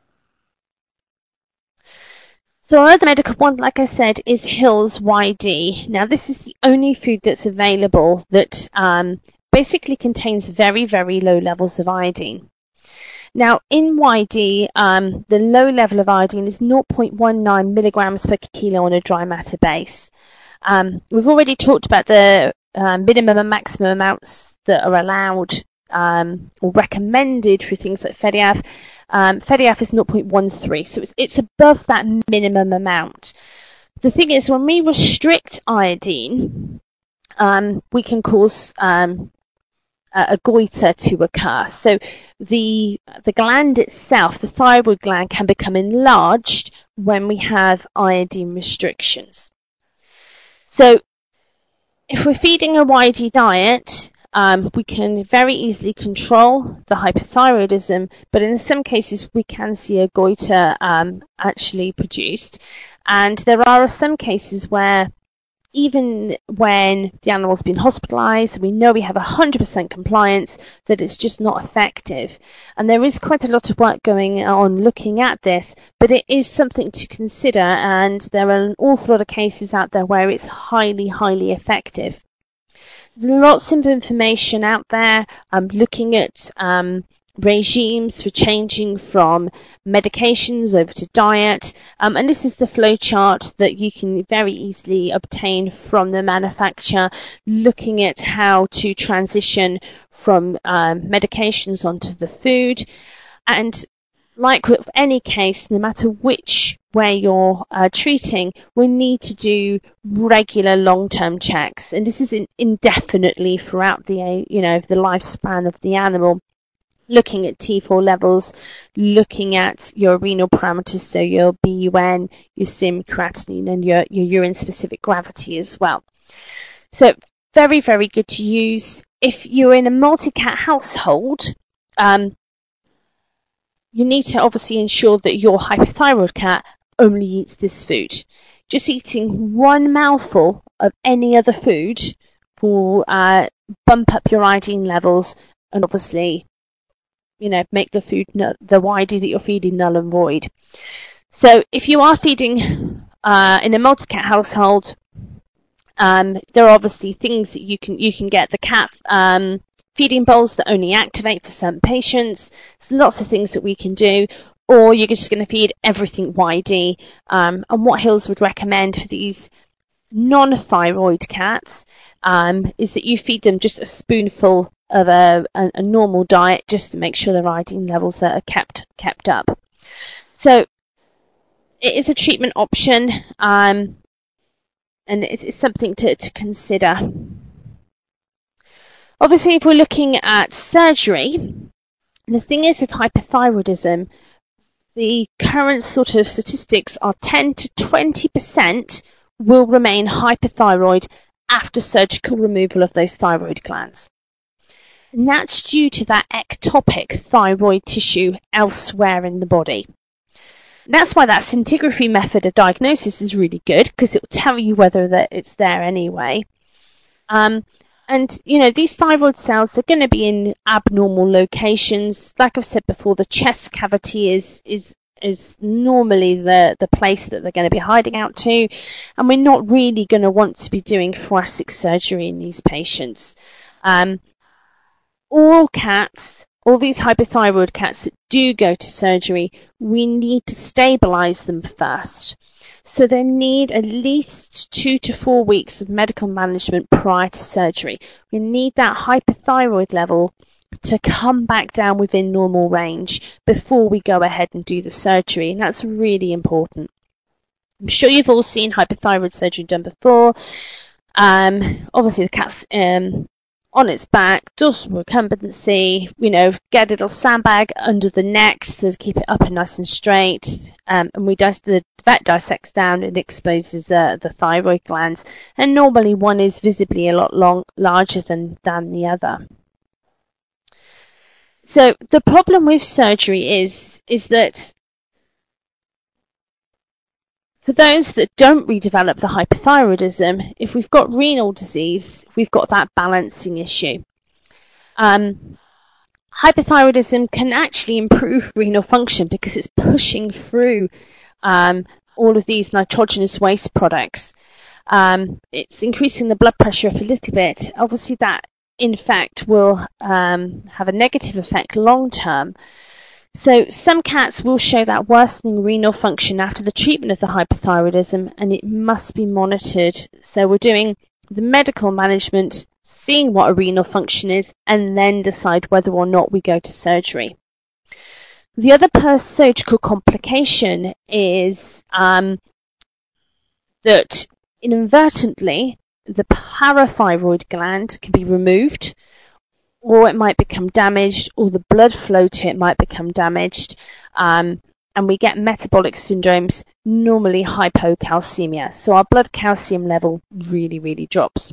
So our other medical one, like I said, is Hill's YD. Now this is the only food that's available that basically contains very, very low levels of iodine. Now in YD, the low level of iodine is 0.19 milligrams per kilo on a dry matter base. We've already talked about the minimum and maximum amounts that are allowed or recommended for things like FEDIAF. FEDIAF is 0.13, so it's above that minimum amount. The thing is, when we restrict iodine, we can cause a goiter to occur. So the gland itself, the thyroid gland, can become enlarged when we have iodine restrictions. So if we're feeding a YD diet, we can very easily control the hypothyroidism, but in some cases we can see a goiter actually produced. And there are some cases where even when the animal's been hospitalised, we know we have 100% compliance, that it's just not effective. And there is quite a lot of work going on looking at this, but it is something to consider, and there are an awful lot of cases out there where it's highly, highly effective. There's lots of information out there looking at regimes for changing from medications over to diet, and this is the flow chart that you can very easily obtain from the manufacturer, looking at how to transition from medications onto the food. And like with any case, no matter which way you're treating, we need to do regular long-term checks, and this is indefinitely throughout the the lifespan of the animal. Looking at T4 levels, looking at your renal parameters, so your BUN, your serum creatinine, and your urine-specific gravity as well. So very, very good to use. If you're in a multi-cat household, you need to obviously ensure that your hypothyroid cat only eats this food. Just eating one mouthful of any other food will bump up your iodine levels, and obviously make the food, the YD that you're feeding, null and void. So if you are feeding in a multi-cat household, there are obviously things that you can get. The cat feeding bowls that only activate for certain patients. There's lots of things that we can do. Or you're just going to feed everything YD. And what Hills would recommend for these non-thyroid cats is that you feed them just a spoonful of a normal diet, just to make sure their iodine levels are kept up. So it is a treatment option, and it's something to consider. Obviously, if we're looking at surgery, the thing is with hypothyroidism, the current sort of statistics are 10 to 20% will remain hypothyroid after surgical removal of those thyroid glands. And that's due to that ectopic thyroid tissue elsewhere in the body. And that's why that scintigraphy method of diagnosis is really good, because it will tell you whether it's there anyway. And these thyroid cells are going to be in abnormal locations. Like I've said before, the chest cavity is normally the place that they're going to be hiding out to, and we're not really going to want to be doing thoracic surgery in these patients. All cats, all these hypothyroid cats that do go to surgery, we need to stabilize them first. So they need at least 2 to 4 weeks of medical management prior to surgery. We need that hypothyroid level to come back down within normal range before we go ahead and do the surgery, and that's really important. I'm sure you've all seen hypothyroid surgery done before. Obviously the cat's on its back, dorsal recumbency, get a little sandbag under the neck so to keep it up and nice and straight. And the vet dissects down and exposes the thyroid glands. And normally one is visibly a lot larger than the other. So the problem with surgery is that for those that don't redevelop the hypothyroidism, if we've got renal disease, we've got that balancing issue. Hypothyroidism can actually improve renal function because it's pushing through all of these nitrogenous waste products. It's increasing the blood pressure up a little bit. Obviously that, in fact, will have a negative effect long term. So some cats will show that worsening renal function after the treatment of the hypothyroidism, and it must be monitored. So we're doing the medical management, seeing what a renal function is, and then decide whether or not we go to surgery. The other post-surgical complication is that inadvertently the parathyroid gland can be removed, or it might become damaged, or the blood flow to it might become damaged, and we get metabolic syndromes, normally hypocalcemia. So our blood calcium level really drops.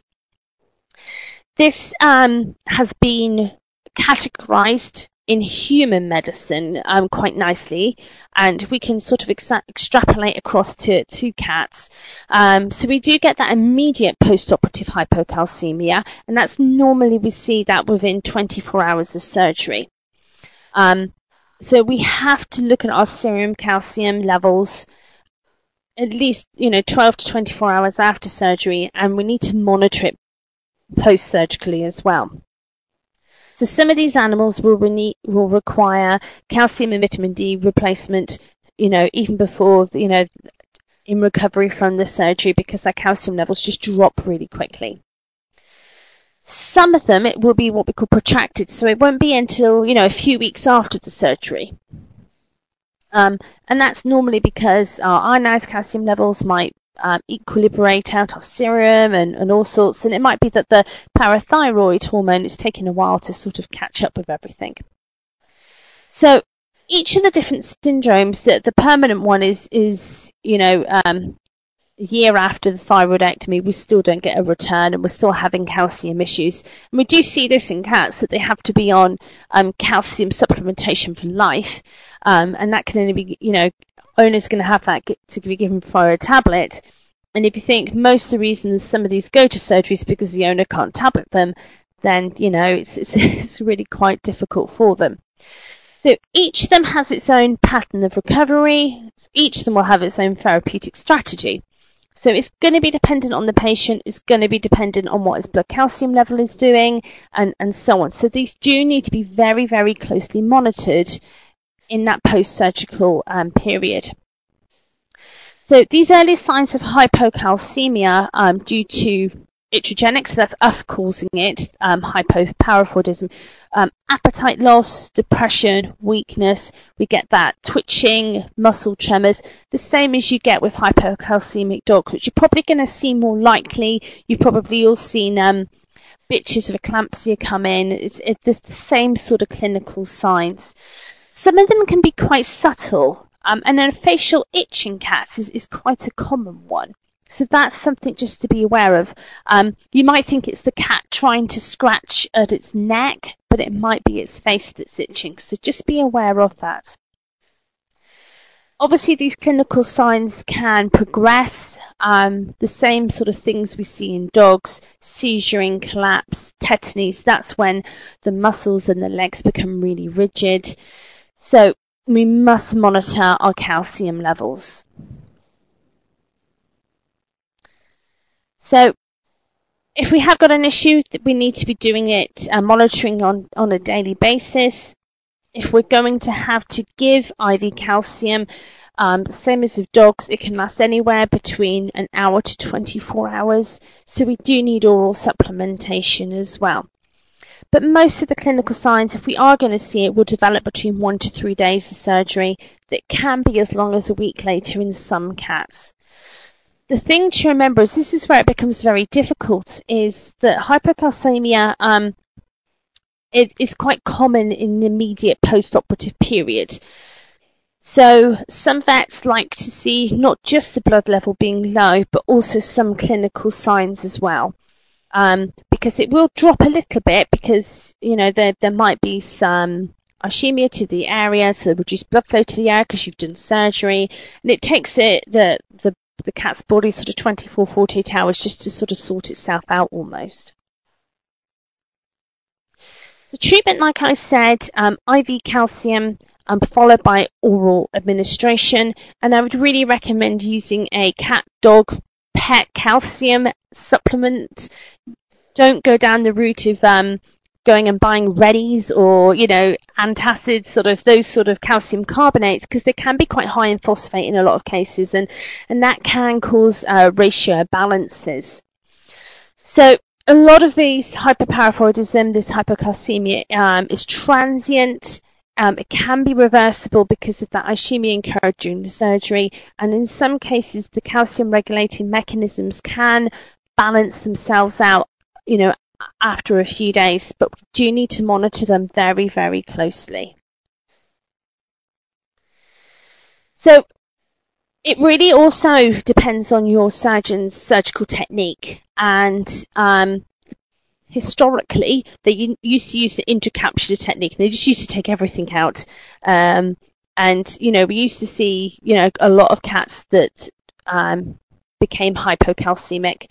This has been categorized in human medicine quite nicely, and we can sort of extrapolate across to cats. So we do get that immediate post-operative hypocalcemia, and that's normally we see that within 24 hours of surgery. So we have to look at our serum calcium levels at least 12 to 24 hours after surgery, and we need to monitor it post-surgically as well. So some of these animals will require calcium and vitamin D replacement, even before, in recovery from the surgery, because their calcium levels just drop really quickly. Some of them, it will be what we call protracted, so it won't be until, a few weeks after the surgery. And that's normally because our ionized calcium levels might equilibrate out our serum and all sorts, and it might be that the parathyroid hormone is taking a while to sort of catch up with everything. So each of the different syndromes, the permanent one is a year after the thyroidectomy, we still don't get a return, and we're still having calcium issues. And we do see this in cats, that they have to be on calcium supplementation for life, and that can only be, owner's going to have that to be given via a tablet. And if you think most of the reasons some of these go to surgery is because the owner can't tablet them, then it's really quite difficult for them. So each of them has its own pattern of recovery. Each of them will have its own therapeutic strategy. So it's going to be dependent on the patient. It's going to be dependent on what his blood calcium level is doing, and so on. So these do need to be very, very closely monitored in that post-surgical period. So these early signs of hypocalcemia due to iatrogenic, so that's us causing it, hypoparathyroidism, appetite loss, depression, weakness, we get that twitching, muscle tremors, the same as you get with hypocalcemic dogs, which you're probably going to see more likely. You've probably all seen bitches with eclampsia come in. It's the same sort of clinical signs. Some of them can be quite subtle, and a facial itch in cats is quite a common one. So that's something just to be aware of. You might think it's the cat trying to scratch at its neck, but it might be its face that's itching. So just be aware of that. Obviously, these clinical signs can progress. The same sort of things we see in dogs, seizuring, collapse, tetany. That's when the muscles in the legs become really rigid. So we must monitor our calcium levels. So if we have got an issue, we need to be doing it, monitoring on a daily basis. if we're going to have to give IV calcium, the same as with dogs, it can last anywhere between an hour to 24 hours. So we do need oral supplementation as well. But most of the clinical signs, if we are going to see it, will develop between 1 to 3 days of surgery. That can be as long as a week later in some cats. The thing to remember is this is where it becomes very difficult, is that hypocalcemia it is quite common in the immediate post-operative period. So some vets like to see not just the blood level being low, but also some clinical signs as well. Because it will drop a little bit because, there might be some ischemia to the area, so reduced blood flow to the area because you've done surgery. And it takes the cat's body sort of 24, 48 hours just to sort of sort itself out almost. The treatment, like I said, IV calcium followed by oral administration. And I would really recommend using a cat, dog, pet calcium supplement. Don't go down the route of going and buying Reddies or, antacids, those sort of calcium carbonates, because they can be quite high in phosphate in a lot of cases, and that can cause ratio imbalances. So a lot of these hyperparathyroidism, this hypocalcemia, is transient. It can be reversible because of that ischemia incurred during the surgery, and in some cases the calcium regulating mechanisms can balance themselves out, after a few days, but we do need to monitor them very, very closely. So it really also depends on your surgeon's surgical technique, and historically they used to use the intracapsular technique. They just used to take everything out, and we used to see a lot of cats that became hypocalcemic.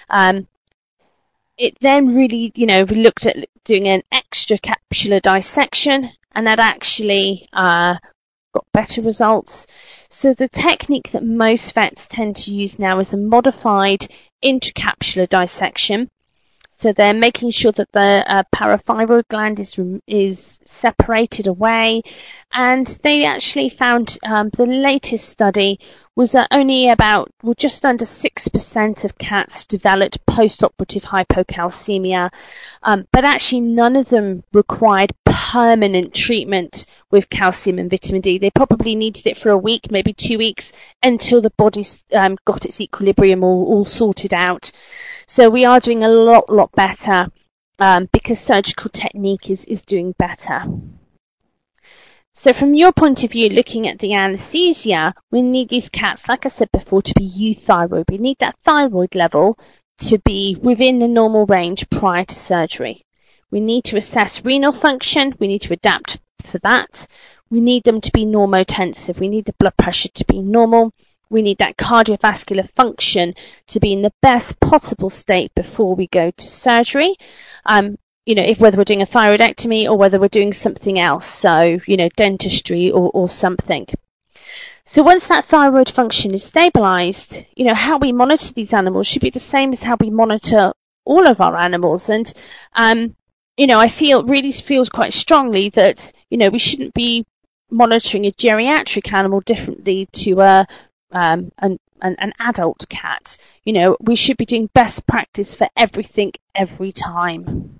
It then really, we looked at doing an extracapsular dissection, and that actually got better results. So the technique that most vets tend to use now is a modified intracapsular dissection. So they're making sure that the parathyroid gland is separated away, and they actually found the latest study was that only just under 6% of cats developed post-operative hypocalcemia, but actually none of them required permanent treatment with calcium and vitamin D. They probably needed it for a week, maybe 2 weeks, until the body's got its equilibrium all sorted out. So we are doing a lot better because surgical technique is doing better. So from your point of view, looking at the anaesthesia, we need these cats, like I said before, to be euthyroid. We need that thyroid level to be within the normal range prior to surgery. We need to assess renal function. We need to adapt for that. We need them to be normotensive. We need the blood pressure to be normal. We need that cardiovascular function to be in the best possible state before we go to surgery. Whether we're doing a thyroidectomy or whether we're doing something else, so, dentistry or something. So once that thyroid function is stabilized, how we monitor these animals should be the same as how we monitor all of our animals. And, I feel quite strongly that, we shouldn't be monitoring a geriatric animal differently to an adult cat. We should be doing best practice for everything every time.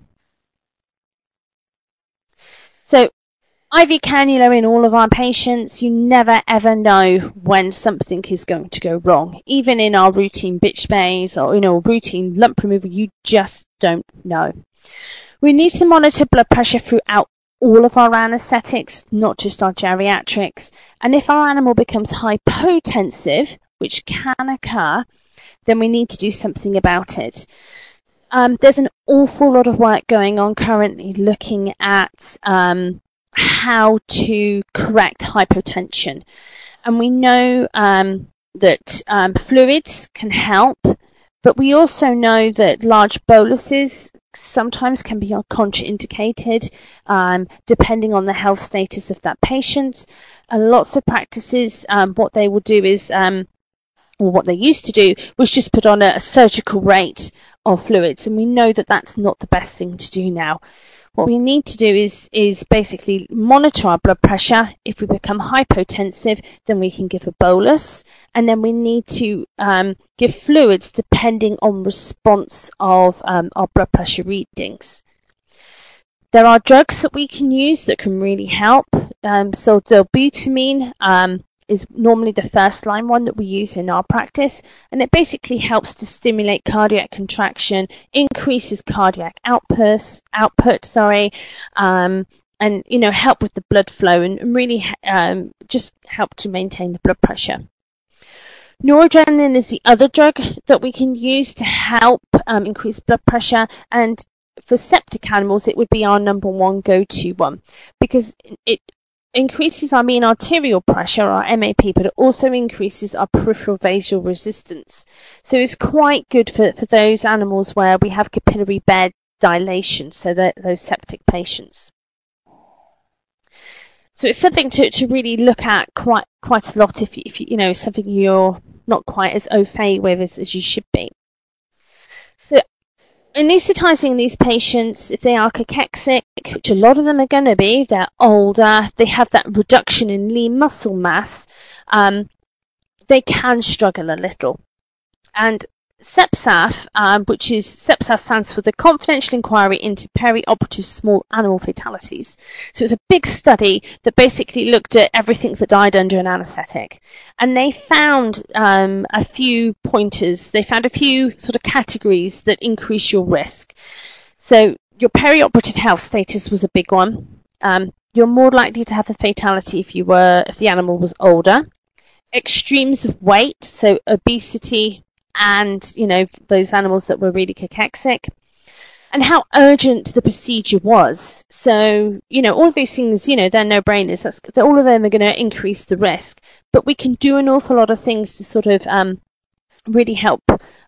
So IV cannula in all of our patients. You never ever know when something is going to go wrong. Even in our routine bitch bays or routine lump removal, you just don't know. We need to monitor blood pressure throughout all of our anaesthetics, not just our geriatrics. And if our animal becomes hypotensive, which can occur, then we need to do something about it. There's an awful lot of work going on currently looking at how to correct hypotension. And we know that fluids can help, but we also know that large boluses sometimes can be contraindicated depending on the health status of that patient. And lots of practices, what they will do is, or what they used to do, was just put on a surgical rate of fluids, and we know that that's not the best thing to do now. What we need to do is basically monitor our blood pressure. If we become hypotensive, then we can give a bolus, and then we need to give fluids depending on response of our blood pressure readings. There are drugs that we can use that can really help. So dobutamine is normally the first line one that we use in our practice, and it basically helps to stimulate cardiac contraction, increases cardiac output, and help with the blood flow and really just help to maintain the blood pressure. Noradrenaline is the other drug that we can use to help increase blood pressure, and for septic animals it would be our number one go-to one, because it increases our mean arterial pressure, our MAP, but it also increases our peripheral vasal resistance. So it's quite good for those animals where we have capillary bed dilation, so those septic patients. So it's something to really look at quite a lot if you something you're not quite as au fait with as you should be. So anaesthetizing these patients, if they are cachexic, which a lot of them are going to be, they're older, they have that reduction in lean muscle mass, they can struggle a little. And CEPSAF, which is CEPSAF stands for the Confidential Inquiry into Perioperative Small Animal Fatalities. So it's a big study that basically looked at everything that died under an anaesthetic. And they found a few pointers. They found a few sort of categories that increase your risk. So your perioperative health status was a big one. You're more likely to have a fatality if the animal was older. Extremes of weight, so obesity, and those animals that were really cachexic, and how urgent the procedure was. So all of these things, they're no-brainers. All of them are going to increase the risk, but we can do an awful lot of things to sort of really help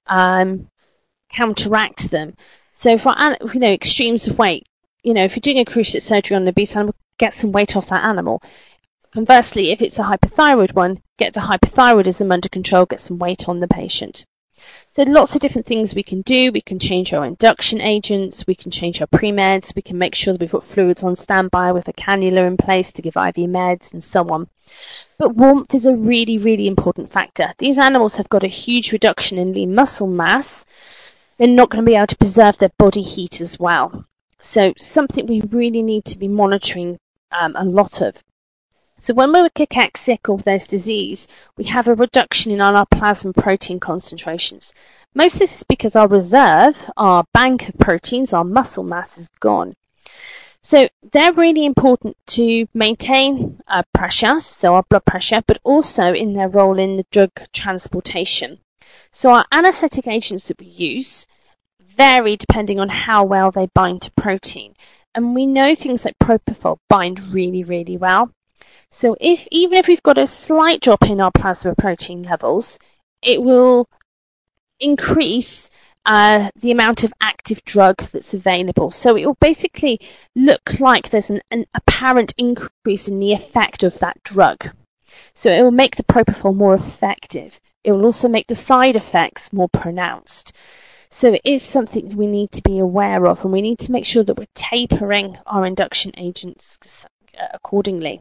counteract them. So for extremes of weight, if you're doing a cruciate surgery on an obese animal, get some weight off that animal. Conversely, if it's a hypothyroid one, get the hypothyroidism under control, get some weight on the patient. So lots of different things we can do. We can change our induction agents, we can change our pre-meds, we can make sure that we've got fluids on standby with a cannula in place to give IV meds and so on. But warmth is a really, really important factor. These animals have got a huge reduction in lean muscle mass. They're not going to be able to preserve their body heat as well. So something we really need to be monitoring a lot of. So when we're cachexic or there's disease, we have a reduction in our plasma protein concentrations. Most of this is because our reserve, our bank of proteins, our muscle mass is gone. So they're really important to maintain pressure, so our blood pressure, but also in their role in the drug transportation. So our anesthetic agents that we use vary depending on how well they bind to protein. And we know things like propofol bind really, really well. So even if we've got a slight drop in our plasma protein levels, it will increase the amount of active drug that's available. So it will basically look like there's an apparent increase in the effect of that drug. So it will make the propofol more effective. It will also make the side effects more pronounced. So it is something we need to be aware of, and we need to make sure that we're tapering our induction agents accordingly.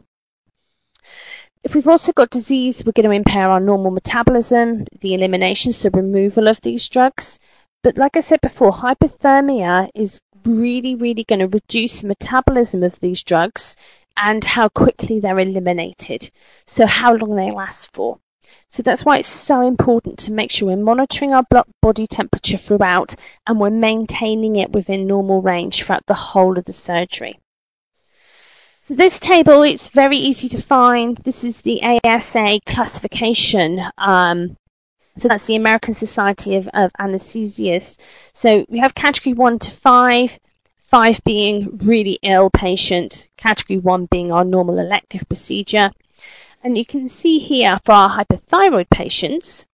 If we've also got disease, we're going to impair our normal metabolism, the elimination, so removal of these drugs. But like I said before, hypothermia is really, really going to reduce the metabolism of these drugs and how quickly they're eliminated, so how long they last for. So that's why it's so important to make sure we're monitoring our body temperature throughout and we're maintaining it within normal range throughout the whole of the surgery. So this table, it's very easy to find. This is the ASA classification. So that's the American Society of Anesthesiologists. So we have category 1 to 5, 5 being really ill patient, category 1 being our normal elective procedure. And you can see here for our hypothyroid patients,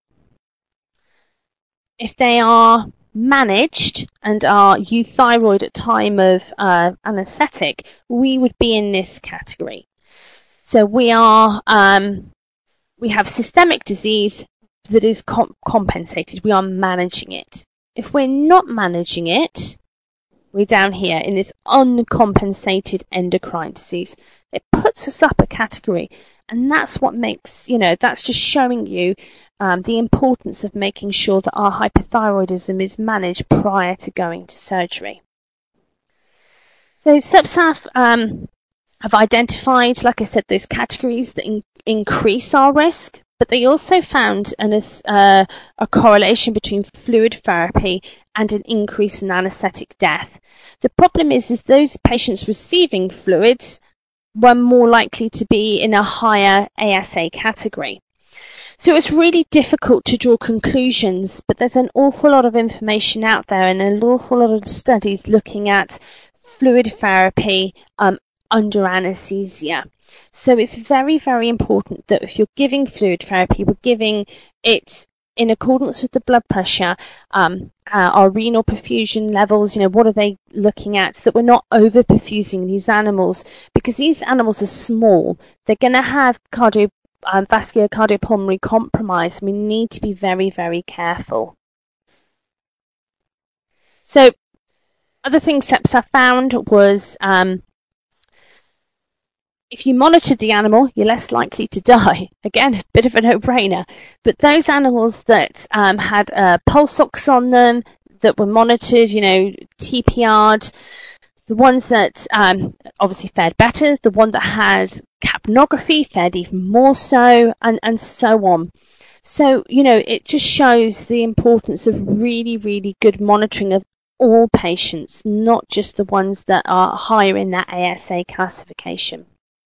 if they are managed and are euthyroid at time of anaesthetic, we would be in this category. So we have systemic disease that is compensated. We are managing it. If we're not managing it, we're down here in this uncompensated endocrine disease. It puts us up a category, and that's what makes, that's just showing you the importance of making sure that our hypothyroidism is managed prior to going to surgery. So SUPSAF have identified, like I said, those categories that increase our risk, but they also found a correlation between fluid therapy and an increase in anaesthetic death. The problem is those patients receiving fluids were more likely to be in a higher ASA category. So it's really difficult to draw conclusions, but there's an awful lot of information out there and an awful lot of studies looking at fluid therapy under anaesthesia. So it's very, very important that if you're giving fluid therapy, we're giving it in accordance with the blood pressure, our renal perfusion levels, what are they looking at, that we're not over-perfusing these animals, because these animals are small. They're going to have vascular cardiopulmonary compromise. We need to be very, very careful. So other things SEPSA found was if you monitored the animal, you're less likely to die. Again, a bit of a no-brainer. But those animals that had pulse ox on them, that were monitored, TPR'd, the ones that obviously fared better, the one that had capnography fared even more so, and so on. So, it just shows the importance of really, really good monitoring of all patients, not just the ones that are higher in that ASA classification.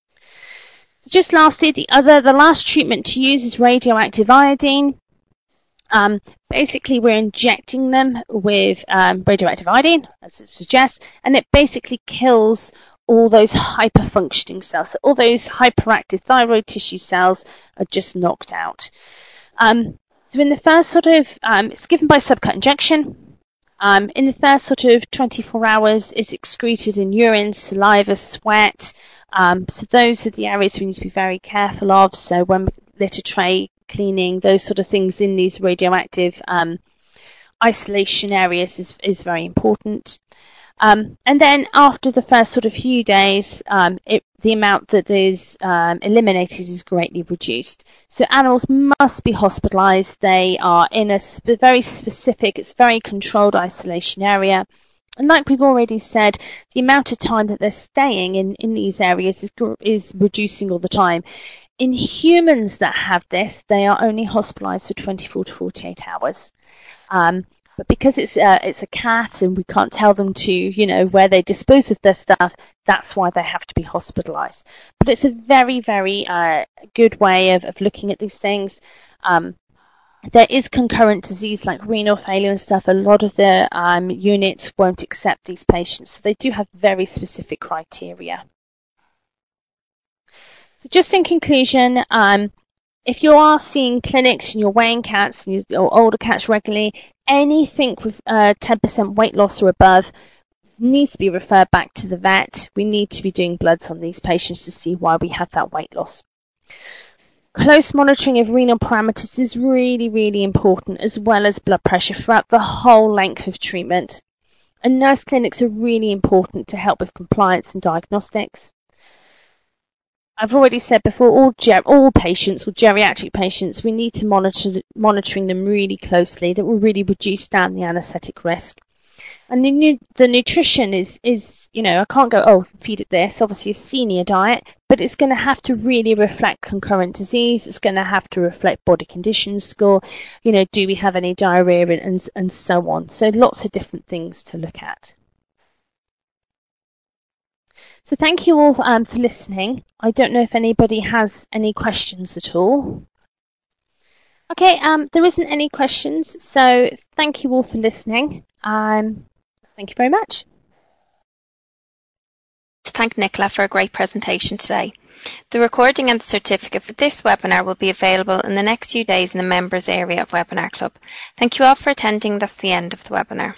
Just lastly, the last treatment to use is radioactive iodine. Basically, we're injecting them with radioactive iodine, as it suggests, and it basically kills all those hyperfunctioning cells. So all those hyperactive thyroid tissue cells are just knocked out. So in the first it's given by subcut injection. In the first 24 hours, it's excreted in urine, saliva, sweat. So those are the areas we need to be very careful of. So when litter tray cleaning, those sort of things in these radioactive isolation areas is very important. And then after the first few days, the amount that is eliminated is greatly reduced. So animals must be hospitalized. They are in a very specific, it's very controlled isolation area. And like we've already said, the amount of time that they're staying in these areas is reducing all the time. In humans that have this, they are only hospitalized for 24 to 48 hours. But because it's a cat and we can't tell them to, where they dispose of their stuff, that's why they have to be hospitalized. But it's a very, very good way of looking at these things. There is concurrent disease like renal failure and stuff. A lot of the units won't accept these patients. So they do have very specific criteria. So just in conclusion, if you are seeing clinics and you're weighing cats or older cats regularly, anything with 10% weight loss or above needs to be referred back to the vet. We need to be doing bloods on these patients to see why we have that weight loss. Close monitoring of renal parameters is really, really important, as well as blood pressure throughout the whole length of treatment. And nurse clinics are really important to help with compliance and diagnostics. I've already said before, all patients, or geriatric patients, we need to monitoring them really closely. That will really reduce down the anaesthetic risk. And the nutrition is I can't go, feed it this, obviously a senior diet, but it's going to have to really reflect concurrent disease. It's going to have to reflect body condition score. Do we have any diarrhea and so on. So lots of different things to look at. So thank you all for listening. I don't know if anybody has any questions at all. Okay, there isn't any questions, so thank you all for listening. Thank you very much.
To thank Nicola for a great presentation today. The recording and the certificate for this webinar will be available in the next few days in the members area of Webinar Club. Thank you all for attending. That's the end of the webinar.